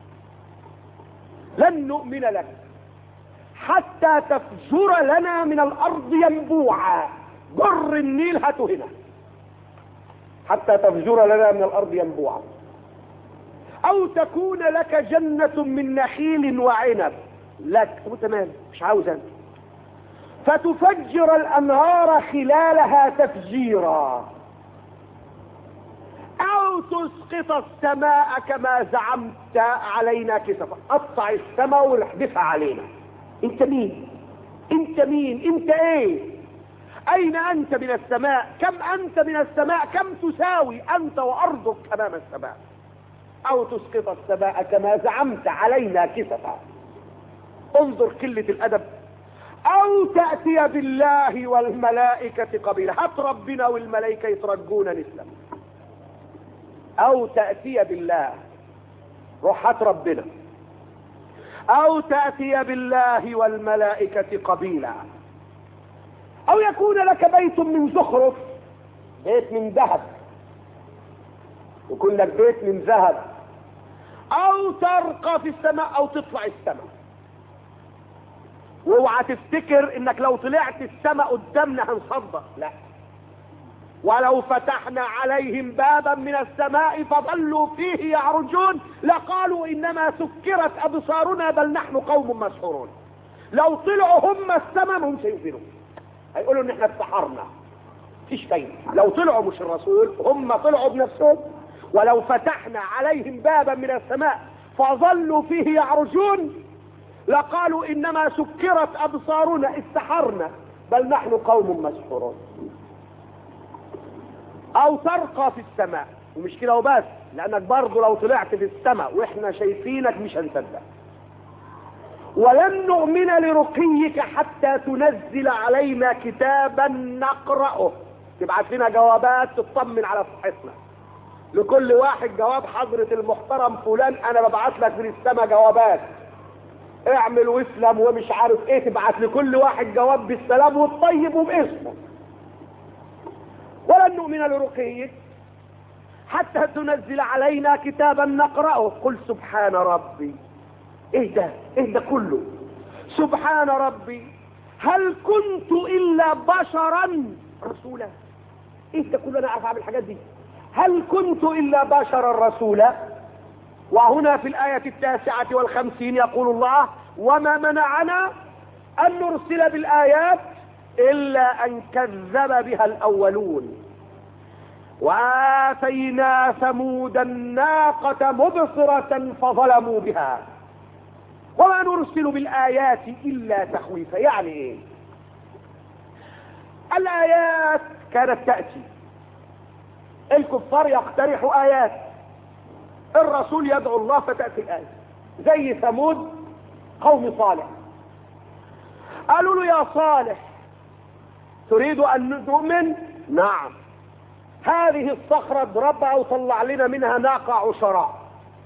لن نؤمن لك حتى تفجر لنا من الارض ينبوعا. جر النيل هاته هنا، حتى تفجر لنا من الارض ينبوعا. او تكون لك جنة من نخيل وعنب لك، تمام مش عاوز انت، فتفجر الانهار خلالها تفجيرا. او تسقط السماء كما زعمت علينا كسفا، قطع السماء واحدفها علينا. انت مين؟ انت مين؟ انت ايه؟ اين انت من السماء؟ كم انت من السماء؟ كم تساوي انت وارضك امام السماء؟ او تسقط السماء كما زعمت علينا كسفا. انظر قلة الادب. او تأتي بالله والملائكة قبيلا، هات ربنا والملائكة يترجون نسلم. او تأتي بالله، روح هات ربنا. او تأتي بالله والملائكة قبيلا. او يكون لك بيت من زخرف، بيت من ذهب، يكون لك بيت من ذهب. او ترقى في السماء، او تطلع السماء. واوعى تفتكر انك لو طلعت السماء قدامنا هنصدق، لا. ولو فتحنا عليهم بابا من السماء فظلوا فيه يعرجون لقالوا انما سكرت ابصارنا بل نحن قوم مسحورون. لو طلعوا هم السماء هم سيؤمنون، هيقولوا ان احنا اتسحرنا، مفيش فايده. لو طلعوا مش الرسول، هم طلعوا بنفسهم. ولو فتحنا عليهم بابا من السماء فظلوا فيه يعرجون لقالوا انما سكرت ابصارنا اتسحرنا بل نحن قوم مسحورون. او ترقى في السماء، ومش كده وبس، لانك برضو لو طلعت في السماء واحنا شايفينك مش هنصدق. ولن نؤمن لرقيك حتى تنزل علينا كتابا نقرأه. تبعت لنا جوابات تطمن على صحتنا، لكل واحد جواب حضرة المحترم فلان انا ببعت لك من السماء جوابات، اعمل واسلم ومش عارف ايه، تبعت لكل واحد جواب بالسلام والطيب وباسمه. ولن نؤمن لرقيك حتى تنزل علينا كتابا نقرأه. قل سبحان ربي، ايه ده؟ ايه ده كله؟ سبحان ربي هل كنت الا بشرا رسولا. ايه ده كله؟ انا اعرف اعمل الحاجات دي. هل كنت الا بشرا رسولا. وهنا في الآية التاسعة والخمسين يقول الله وما منعنا ان نرسل بالآيات الا ان كذب بها الاولون وآتينا ثمود الناقة مبصرة فظلموا بها وما نرسل بالآيات إلا تخويفا. يعني ايه؟ الآيات كانت تأتي، الكفار يقترحوا آيات، الرسول يدعو الله فتأتي الآية. زي ثمود قوم صالح، قالوا له يا صالح تريد أن نؤمن؟ نعم، هذه الصخرة اضربها وطلع لنا منها ناقة عشراء.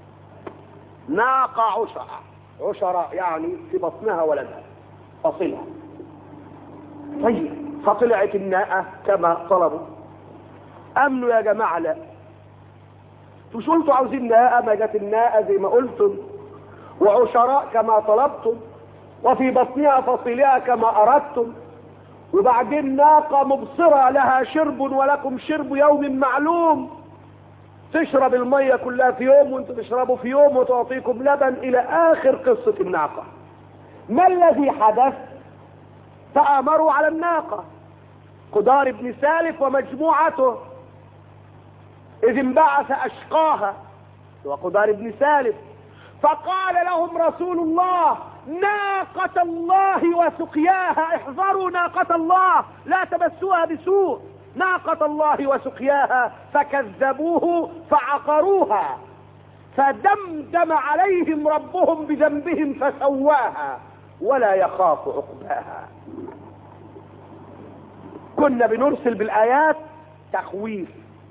ناقة عشراء، عشراء يعني في بطنها ولدها فصلها. طيب فطلعت الناقة كما طلبوا. امنوا يا جماعة؟ لا. مش قلتوا عاوزين ناقة؟ ما جت الناقة زي ما قلتم، وعشراء كما طلبتم، وفي بطنها فصلها كما اردتم، وبعدين ناقة مبصرة لها شرب ولكم شرب يوم معلوم، تشرب المية كلها في يوم وانتم تشربوا في يوم وتعطيكم لبن، الى اخر قصة الناقة. ما الذي حدث؟ تآمروا على الناقة قدار بن سالف ومجموعته، اذ انبعث اشقاها وقدار بن سالف، فقال لهم رسول الله ناقة الله وسقياها، احذروا ناقة الله لا تمسوها بسوء، ناقة الله وسقياها، فكذبوه فعقروها فدمدم عليهم ربهم بذنبهم فسواها ولا يخاف عقباها. كنا بنرسل بالآيات تخويف.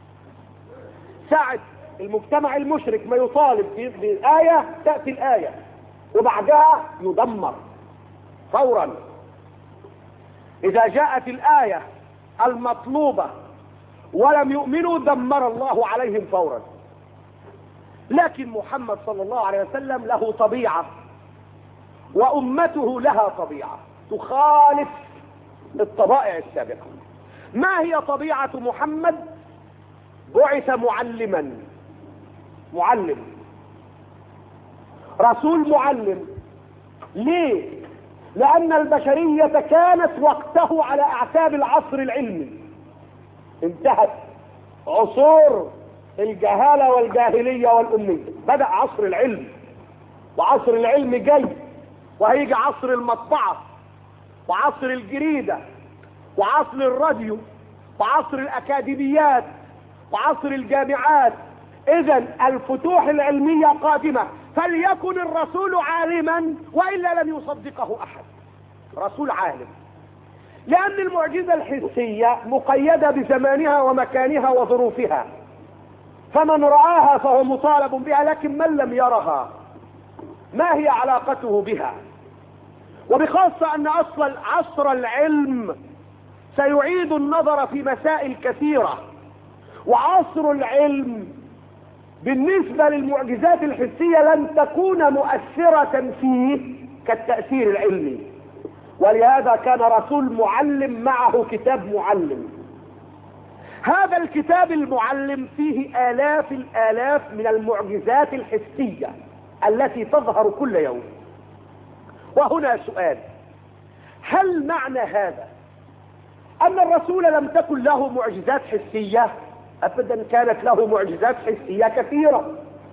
ساعة المجتمع المشرك ما يطالب بآية تأتي الآية وبعدها يدمر فورا. إذا جاءت الآية المطلوبة ولم يؤمنوا دمر الله عليهم فورا. لكن محمد صلى الله عليه وسلم له طبيعة وأمته لها طبيعة تخالف الطبائع السابقة. ما هي طبيعة محمد؟ بعث معلما، معلم، رسول معلم. ليه؟ لأن البشرية كانت وقته على أعتاب العصر العلمي. انتهت عصور الجهالة والجاهلية والأمية، بدأ عصر العلم، وعصر العلم جاي، وهيجي عصر المطبعة وعصر الجريدة وعصر الراديو وعصر الأكاديميات وعصر الجامعات. إذن الفتوح العلمية قادمة، فليكن الرسول عالما وإلا لم يصدقه أحد. رسول عالم، لأن المعجزة الحسية مقيدة بزمانها ومكانها وظروفها، فمن رآها فهو مطالب بها، لكن من لم يرها ما هي علاقته بها؟ وبخاصة أن أصل عصر العلم سيعيد النظر في مسائل كثيرة، وعصر العلم بالنسبة للمعجزات الحسية لن تكون مؤثرة فيه كالتأثير العلمي. ولهذا كان رسول معلم معه كتاب معلم. هذا الكتاب المعلم فيه آلاف الآلاف من المعجزات الحسية التي تظهر كل يوم. وهنا سؤال: هل معنى هذا أن الرسول لم تكن له معجزات حسية؟ أبدا، كانت له معجزات حسية كثيرة،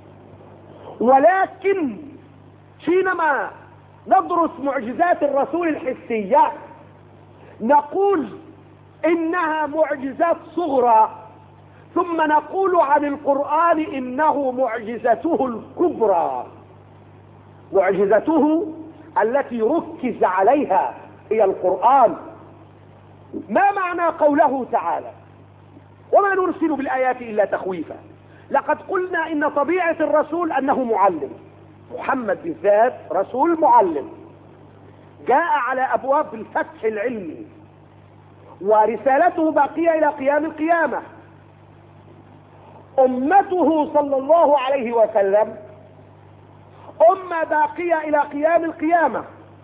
ولكن حينما ندرس معجزات الرسول الحسية نقول إنها معجزات صغرى، ثم نقول عن القرآن إنه معجزته الكبرى، معجزته التي ركز عليها هي القرآن. ما معنى قوله تعالى: وما نرسل بالآيات إلا تخويفا؟ لقد قلنا إن طبيعة الرسول أنه معلم. محمد بالذات رسول معلم، جاء على أبواب الفتح العلمي، ورسالته باقية إلى قيام القيامة. أمته صلى الله عليه وسلم أمة باقية إلى قيام القيامة،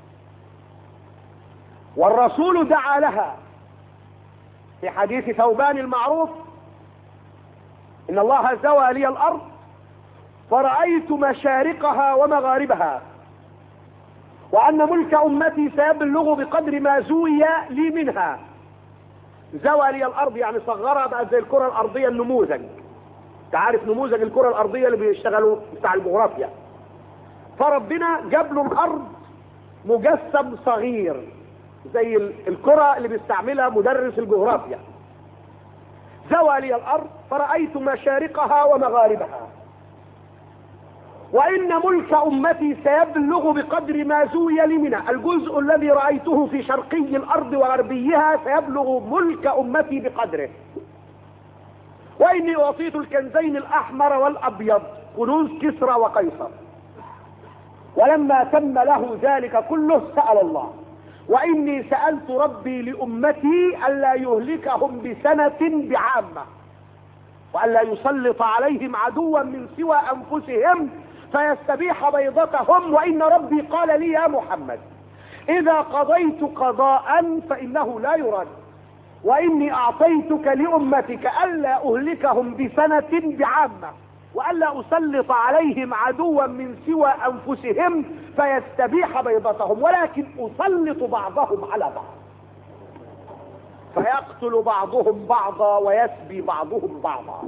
والرسول دعا لها في حديث ثوبان المعروف: إن الله زوى لي الأرض فرأيت مشارقها ومغاربها، وأن ملك أمتي سيبلغ بقدر ما زوي لي منها. زوى لي الأرض يعني صغرها بقى زي الكرة الأرضية النموذج. تعرف نموذج الكرة الأرضية اللي بيشتغلوا بتاع الجغرافيا، فربنا جاب له الأرض مجسم صغير زي الكرة اللي بيستعملها مدرس الجغرافيا. زوى لي الأرض فرأيت مشارقها ومغاربها، وإن ملك أمتي سيبلغ بقدر ما زوي لي منها. الجزء الذي رأيته في شرقي الأرض وغربيها سيبلغ ملك أمتي بقدره. وإني أعطيت الكنزين الأحمر والأبيض، كنوز كسرى وقيصر. ولما تم له ذلك كله سأل الله: وإني سألت ربي لأمتي ألا يهلكهم بسنة بعامة، وألا يسلط عليهم عدوا من سوى أنفسهم فيستبيح بيضتهم. وإن ربي قال لي: يا محمد، إذا قضيت قضاء فإنه لا يرد، وإني أعطيتك لأمتك ألا أهلكهم بسنة بعامة، وألا أسلط عليهم عدوا من سوى أنفسهم فيستبيح بيضتهم، ولكن أسلط بعضهم على بعض فيقتل بعضهم بعضا ويسبي بعضهم بعضا.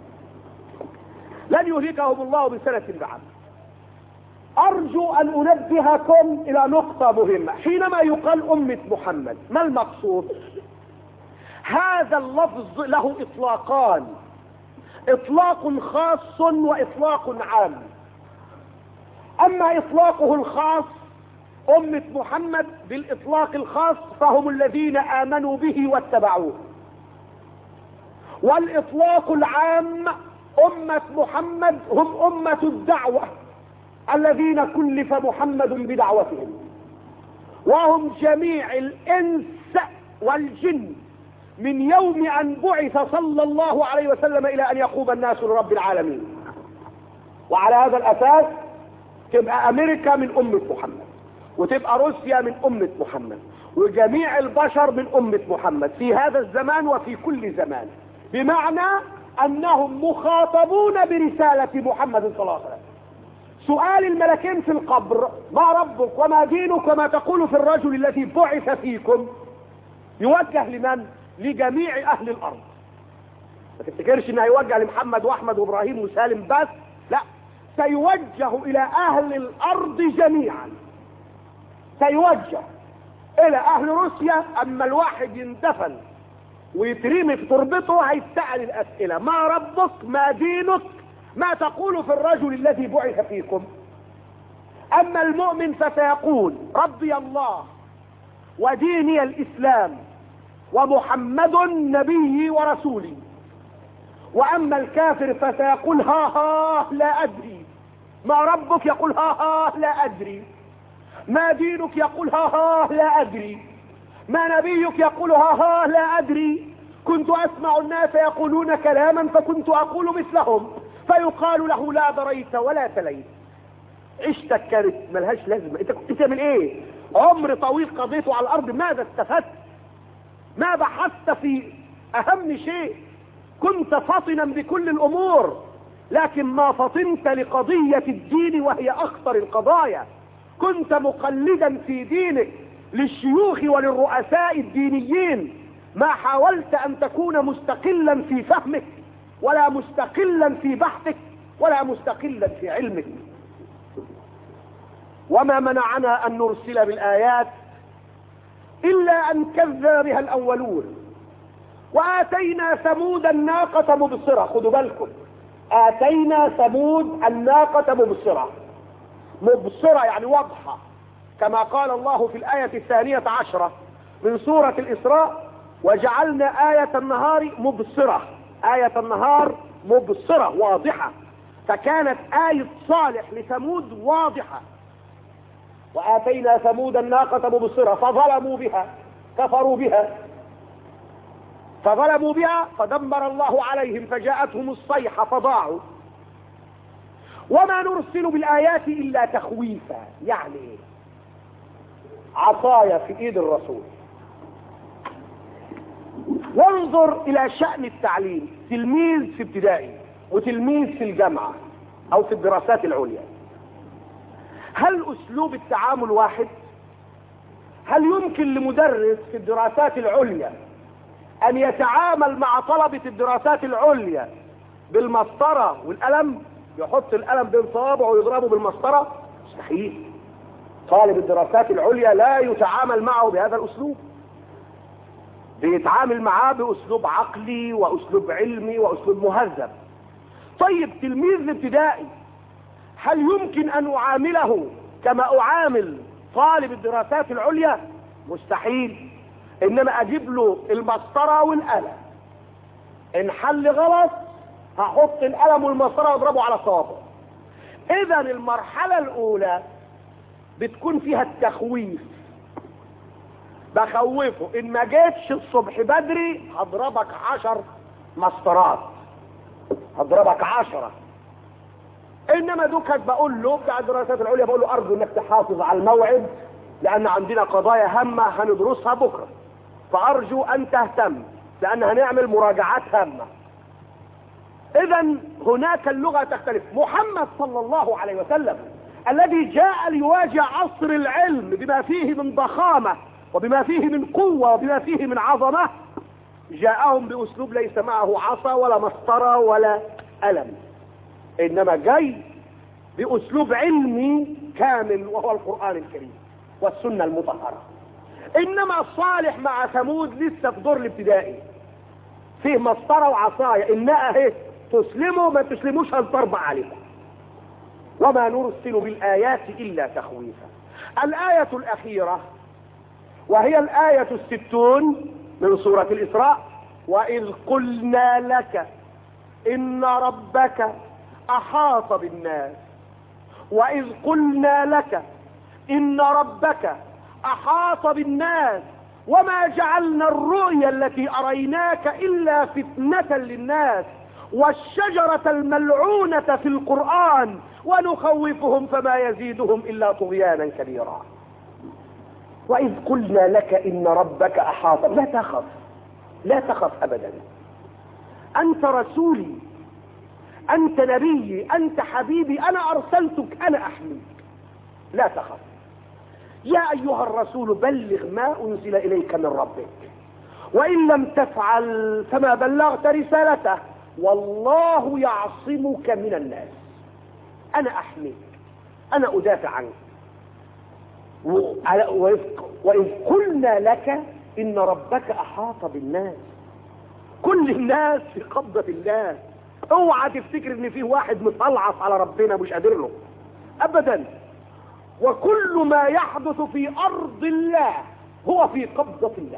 لن يهلكهم الله بسنة بعامة. أرجو أن أنبهكم إلى نقطة مهمة. حينما يقال أمة محمد ما المقصود؟ هذا اللفظ له إطلاقان: إطلاق خاص وإطلاق عام. أما إطلاقه الخاص أمة محمد بالإطلاق الخاص فهم الذين آمنوا به واتبعوه، والإطلاق العام أمة محمد هم أمة الدعوة الذين كلف محمد بدعوتهم، وهم جميع الإنس والجن من يوم أن بعث صلى الله عليه وسلم إلى أن يقوم الناس لرب العالمين. وعلى هذا الأساس تبقى أمريكا من أمة محمد، وتبقى روسيا من أمة محمد، وجميع البشر من أمة محمد في هذا الزمان وفي كل زمان، بمعنى أنهم مخاطبون برسالة محمد صلى الله عليه وسلم. سؤال الملكين في القبر: ما ربك وما دينك وما تقول في الرجل الذي بعث فيكم، يوجه لمن؟ لجميع أهل الأرض. ما تفتكرش انه هيوجه لمحمد واحمد وابراهيم وسالم بس، لا، سيوجه الى اهل الارض جميعا. سيوجه الى اهل روسيا، اما الواحد يندفن ويترمي في تربته هيتسأل الاسئلة: ما ربك، ما دينك، ما تقول في الرجل الذي بعث فيكم. اما المؤمن فسيقول: ربي الله وديني الاسلام ومحمد نبي ورسولي. واما الكافر فسيقول: ها ها لا ادري. ما ربك؟ يقول: ها ها لا ادري. ما دينك؟ يقول: ها ها لا ادري. ما نبيك؟ يقول: ها ها لا ادري. كنت اسمع الناس يقولون كلاما فكنت اقول مثلهم، فيقال له: لا دريت ولا تليت. عشتك كانت ملهاش لازمه، انت كنت بتعمل ايه؟ عمر طويل قضيته على الارض، ماذا استفدت؟ ما بحثت في اهم شيء؟ كنت فطنا بكل الامور، لكن ما فطنت لقضية الدين وهي اخطر القضايا. كنت مقلدا في دينك للشيوخ وللرؤساء الدينيين، ما حاولت ان تكون مستقلا في فهمك، ولا مستقلا في بحثك، ولا مستقلا في علمك. وما منعنا ان نرسل بالايات الا ان كذب بها الاولون. واتينا ثمود الناقة مبصرة. خدوا بالكم، اتينا ثمود الناقة مبصرة. مبصرة يعني واضحة، كما قال الله في الآية الثانية عشرة من سورة الإسراء: وجعلنا آية النهار مبصرة. آية النهار مبصرة واضحة، فكانت آية صالح لثمود واضحة. وآتينا ثمود الناقة مبصرة فظلموا بها، كفروا بها، فظلموا بها فدمر الله عليهم فجاءتهم الصيحة فضاعوا. وما نرسل بالآيات إلا تخويفا، يعني عصايا في ايد الرسول. وانظر الى شأن التعليم، تلميذ في ابتدائي وتلميذ في الجامعة او في الدراسات العليا، هل اسلوب التعامل واحد؟ هل يمكن لمدرس في الدراسات العليا ان يتعامل مع طلبة الدراسات العليا بالمسطرة والقلم، يحط القلم بين صوابعه ويضربه بالمسطرة؟ مستحيل. طالب الدراسات العليا لا يتعامل معه بهذا الاسلوب، بيتعامل معاه باسلوب عقلي واسلوب علمي واسلوب مهذب. طيب تلميذ الابتدائي، هل يمكن ان اعامله كما اعامل طالب الدراسات العليا؟ مستحيل. انما اجيب له المسطرة والقلم، ان حل غلط هحط القلم والمسطرة واضربه على صوابه. اذا المرحلة الاولى بتكون فيها التخويف، بخوفه ان ما جيتش الصبح بدري هضربك عشر مسطرات، هضربك عشرة. انما دوكت بقول له بتاع الدراسات العليا، بقول له ارجو انك تحافظ على الموعد لان عندنا قضايا هامة هندرسها بكرة، فارجو ان تهتم لان هنعمل مراجعات هامة. اذا هناك اللغة تختلف. محمد صلى الله عليه وسلم الذي جاء ليواجه عصر العلم بما فيه من ضخامة وبما فيه من قوة وبما فيه من عظمة، جاءهم بأسلوب ليس معه عصا ولا مسطرة ولا قلم، إنما جاي بأسلوب علمي كامل وهو القرآن الكريم والسنة المطهرة. إنما صالح مع ثمود لسه في دور الابتدائي، فيه مسطرة وعصاية، إنها اهي تسلموا ما تسلموش هنضرب عليكم. وما نرسل بالآيات إلا تخويفا. الآية الأخيرة وهي الآية الستون من سورة الإسراء وإذ قلنا لك إن ربك أحاط بالناس وإذ قلنا لك إن ربك أحاط بالناس وما جعلنا الرؤيا التي أريناك إلا فتنة للناس والشجرة الملعونة في القرآن ونخوفهم فما يزيدهم إلا طغيانا كبيرا. وإذ قلنا لك إن ربك أحاط، لا تخف لا تخف أبدا، أنت رسولي، أنت نبيي، أنت حبيبي، أنا أرسلتك، أنا أحميك، لا تخف. يا أيها الرسول بلغ ما أنزل إليك من ربك وإن لم تفعل فما بلغت رسالته والله يعصمك من الناس. أنا أحميك، أنا أدافع عنك. وإذ قلنا لك إن ربك أحاط بالناس، كل الناس في قبضة الله. اوعى تفتكر ان فيه واحد مطلعص على ربنا مش قادر له ابدا. وكل ما يحدث في ارض الله هو في قبضة الله.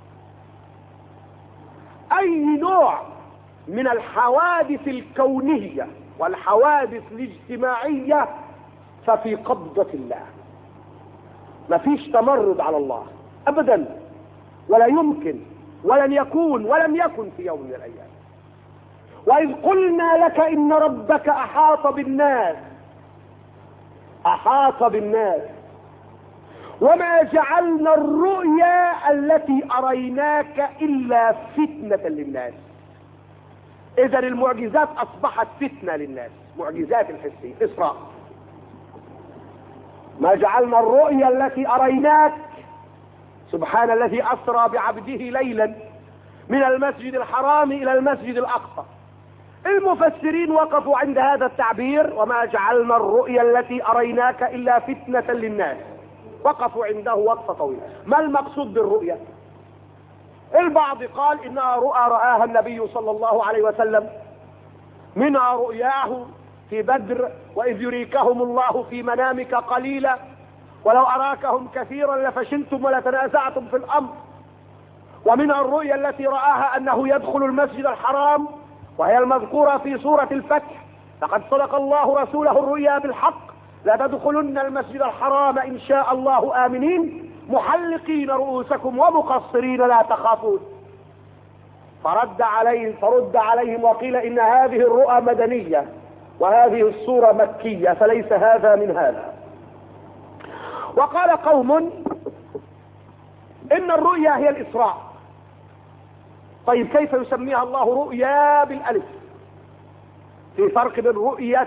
اي نوع من الحوادث الكونية والحوادث الاجتماعية ففي قبضة الله. مفيش تمرد على الله ابدا، ولا يمكن ولن يكون ولم يكن في يوم من الايام. وإذ قلنا لك إن ربك أحاط بالناس أحاط بالناس وما جعلنا الرؤيا التي أريناك إلا فتنة للناس. إذا المعجزات أصبحت فتنة للناس، معجزات الحسية. إسراء، ما جعلنا الرؤيا التي أريناك، سبحان الذي أسرى بعبده ليلا من المسجد الحرام إلى المسجد الأقصى. المفسرين وقفوا عند هذا التعبير وما جعلنا الرؤيا التي أريناك إلا فتنة للناس، وقفوا عنده وقفة طويلة. ما المقصود بالرؤيا؟ البعض قال إنها رؤى رآها النبي صلى الله عليه وسلم، منها رؤياه في بدر وإذ يريكهم الله في منامك قليلا ولو أراكهم كثيرا لفشلتم ولتنازعتم في الأمر. ومنها الرؤيا التي رآها أنه يدخل المسجد الحرام وهي المذكورة في سورة الفتح، لقد صدق الله رسوله الرؤيا بالحق لتدخلن المسجد الحرام إن شاء الله آمنين محلقين رؤوسكم ومقصرين لا تخافون. فرد عليهم فرد عليهم وقيل إن هذه الرؤى مدنية وهذه السورة مكية فليس هذا من هذا. وقال قوم إن الرؤيا هي الإسراء. طيب كيف يسميها الله رؤيا بالألف؟ في فرق بين رؤية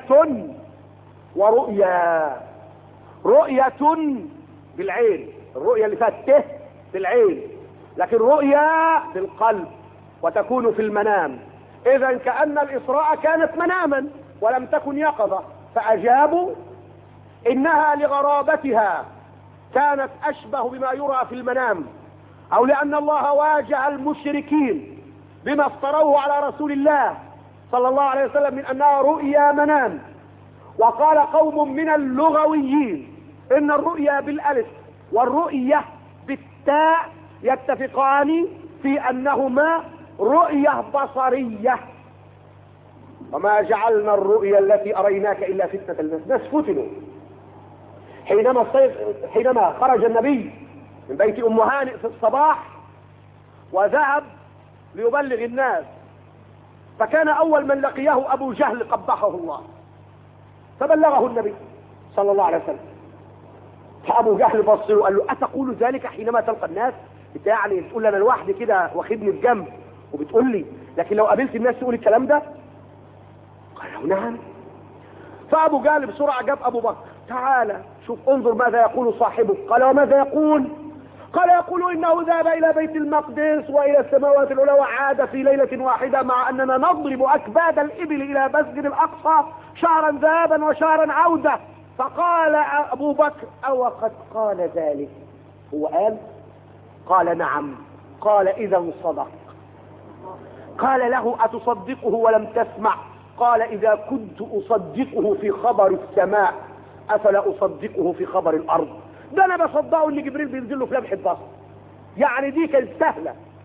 ورؤيا. رؤية بالعين، الرؤيا اللي فيها ته بالعين، لكن رؤيا بالقلب وتكون في المنام. إذا كأن الإسراء كانت مناما ولم تكن يقظة، فأجابوا إنها لغرابتها كانت أشبه بما يرى في المنام، أو لأن الله واجه المشركين بما افتروه على رسول الله صلى الله عليه وسلم من أنها رؤيا منام. وقال قوم من اللغويين إن الرؤيا بالألف والرؤية بالتاء يتفقان في أنهما رؤية بصرية. وما جعلنا الرؤيا التي أريناك إلا فتنة للناس. ناس فتنوا حينما حينما خرج النبي من بيت أم هانئ في الصباح وذهب ليبلغ الناس، فكان أول من لقيه أبو جهل قبحه الله، فبلغه النبي صلى الله عليه وسلم. فأبو جهل بص له وقال له أتقول ذلك حينما تلقى الناس؟ انت يعني تقول انا لوحدي كده واخدني الجنب وبتقول لي، لكن لو قابلت الناس تقول الكلام ده؟ قال له نعم. فأبو جهل بسرعة جاب أبو بكر، تعالى شوف انظر ماذا يقول صاحبك. قال وماذا يقول؟ قال يقول إنه ذهب إلى بيت المقدس وإلى السماوات العلى وعاد في ليلة واحدة مع أننا نضرب أكباد الإبل إلى مسجد الأقصى شهرا ذهابا وشهرا عودة. فقال أبو بكر أو قد قال ذلك؟ هو قال؟ قال نعم. قال إذا صدق. قال له أتصدقه ولم تسمع؟ قال إذا كنت أصدقه في خبر السماء أفلا أصدقه في خبر الأرض؟ ده أنا بصدقه إن جبريل بينزل له في لمحة بصر، يعني دي كانت سهلة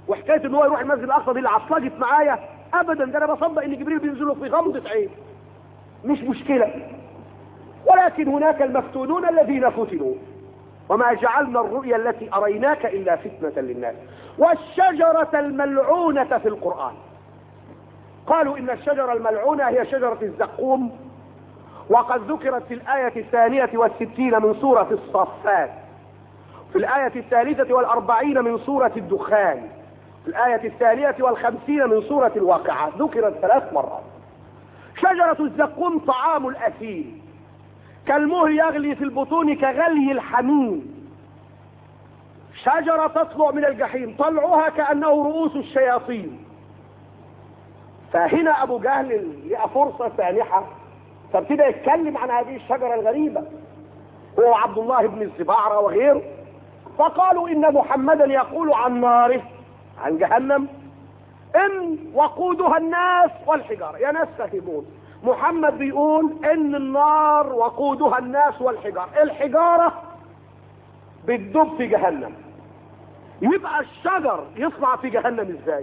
وحكايه ان هو يروح المسجد الاقصى دي اللي عصلجت معايا ابدا، ده انا بصدق ان جبريل بينزل له في غمضه عين، مش مشكله. ولكن هناك المفتونون الذين فتنوا، وما جعلنا الرؤيا التي اريناك الا فتنه للناس. والشجره الملعونه في القران، قالوا ان الشجره الملعونه هي شجره الزقوم، وقد ذكرت في الايه الثانيه والستين من سوره الصافات، في الآية الثالثة والأربعين من سورة الدخان، في الآية الثانية والخمسين من سورة الواقعة، ذكرت ثلاث مرات. شجرة الزقوم طعام الأثيم، كالمهل يغلي في البطون كغلي الحميم، شجرة تطلع من الجحيم طلعها كأنه رؤوس الشياطين. فهنا أبو جهل لقى فرصة سانحة، فابتدى يتكلم عن هذه الشجرة الغريبة هو عبد الله بن الزبعرة وغيره، فقالوا إن محمدا يقول عن ناره، عن جهنم، إن وقودها الناس والحجارة. يا ناس فهمون، محمد بيقول إن النار وقودها الناس والحجارة، الحجارة بتدب في جهنم، يبقى الشجر يطلع في جهنم ازاي؟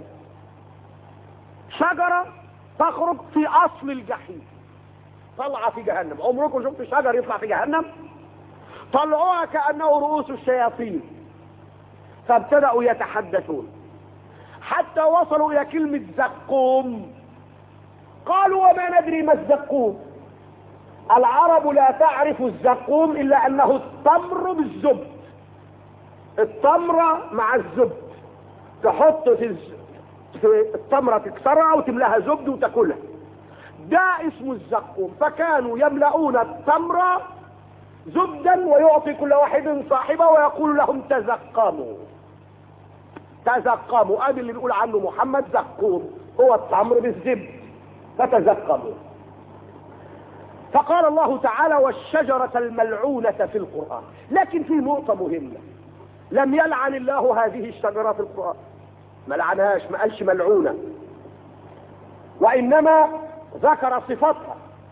شجرة تخرج في أصل الجحيم طلع في جهنم. عمركم شفتوا شجر يطلع في جهنم؟ طلعوها كأنه رؤوس الشياطين. فابتدأوا يتحدثون حتى وصلوا إلى كلمة زقوم. قالوا وما ندري ما الزقوم، العرب لا تعرف الزقوم إلا أنه التمر بالزبد، التمرة مع الزبد، تحط في, الز... في التمرة تكسرها وتملاها زبد وتاكلها، ده اسمه الزقوم. فكانوا يملؤون التمرة زبدا ويعطي كل واحد صاحبه ويقول لهم تزقموا تزقموا. ادي اللي بيقول عنه محمد زقوم، هو التمر بالزبد، فتزقموا. فقال الله تعالى والشجرة الملعونة في القرآن. لكن في نقطة مهمة، لم يلعن الله هذه الشجرة في القرآن، ما لعنهاش، ما قالش ملعونة، وإنما ذكر صفتها.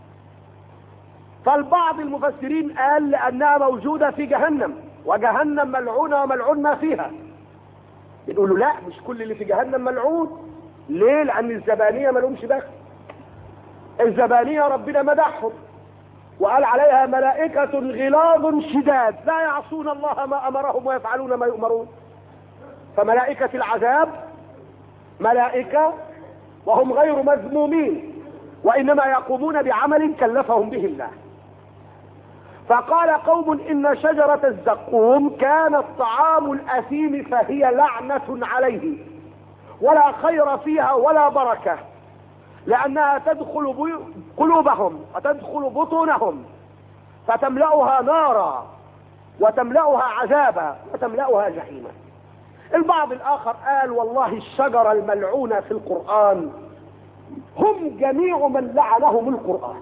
فالبعض المفسرين قال لأنها موجودة في جهنم، وجهنم ملعونة وملعون ما فيها. بنقولوا لا، مش كل اللي في جهنم ملعون. ليه؟ لأن الزبانية ما لهمش دخل. الزبانية ربنا مدحهم وقال عليها ملائكة غلاظ شداد لا يعصون الله ما أمرهم ويفعلون ما يؤمرون. فملائكة العذاب ملائكة وهم غير مذمومين، وإنما يقومون بعمل كلفهم به الله. فقال قوم إن شجرة الزقوم كانت طعام الأثيم فهي لعنة عليه ولا خير فيها ولا بركة، لأنها تدخل قلوبهم وتدخل بطونهم فتملأها نارا وتملأها عذابا وتملأها جحيما. البعض الآخر قال والله الشجرة الملعونة في القرآن هم جميع من لعنهم القرآن.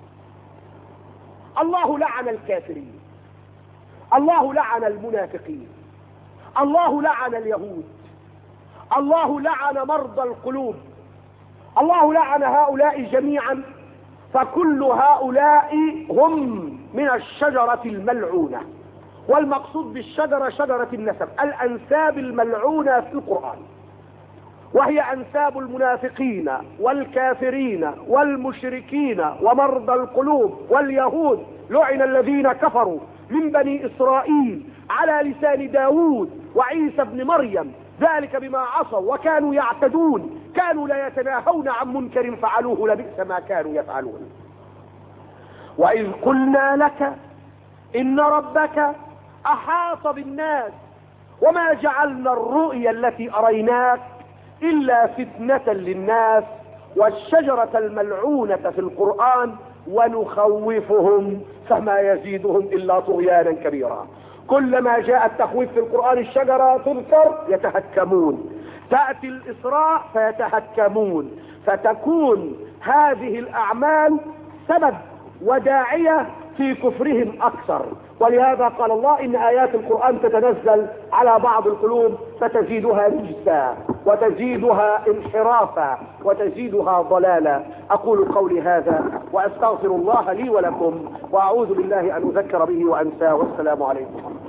الله لعن الكافرين، الله لعن المنافقين، الله لعن اليهود، الله لعن مرضى القلوب، الله لعن هؤلاء جميعا. فكل هؤلاء هم من الشجرة الملعونة. والمقصود بالشجرة شجرة النسب، الأنساب الملعونة في القرآن، وهي أنساب المنافقين والكافرين والمشركين ومرضى القلوب واليهود. لعن الذين كفروا من بني إسرائيل على لسان داود وعيسى بن مريم، ذلك بما عصوا وكانوا يعتدون، كانوا لا يتناهون عن منكر فعلوه لبئس ما كانوا يفعلون. وإذ قلنا لك إن ربك أحاط بالناس وما جعلنا الرؤيا التي أريناك إلا فتنة للناس والشجرة الملعونة في القرآن ونخوفهم فما يزيدهم إلا طغيانا كبيرا. كلما جاء التخويف في القرآن الشجرة تذكر يتهكمون، تأتي الإسراء فيتهكمون، فتكون هذه الأعمال سبب وداعية في كفرهم أكثر. ولهذا قال الله إن آيات القرآن تتنزل على بعض القلوب فتزيدها رجسا وتزيدها انحرافا وتزيدها ضلالا. أقول قولي هذا وأستغفر الله لي ولكم وأعوذ بالله أن أذكر به وأنساه، والسلام عليكم.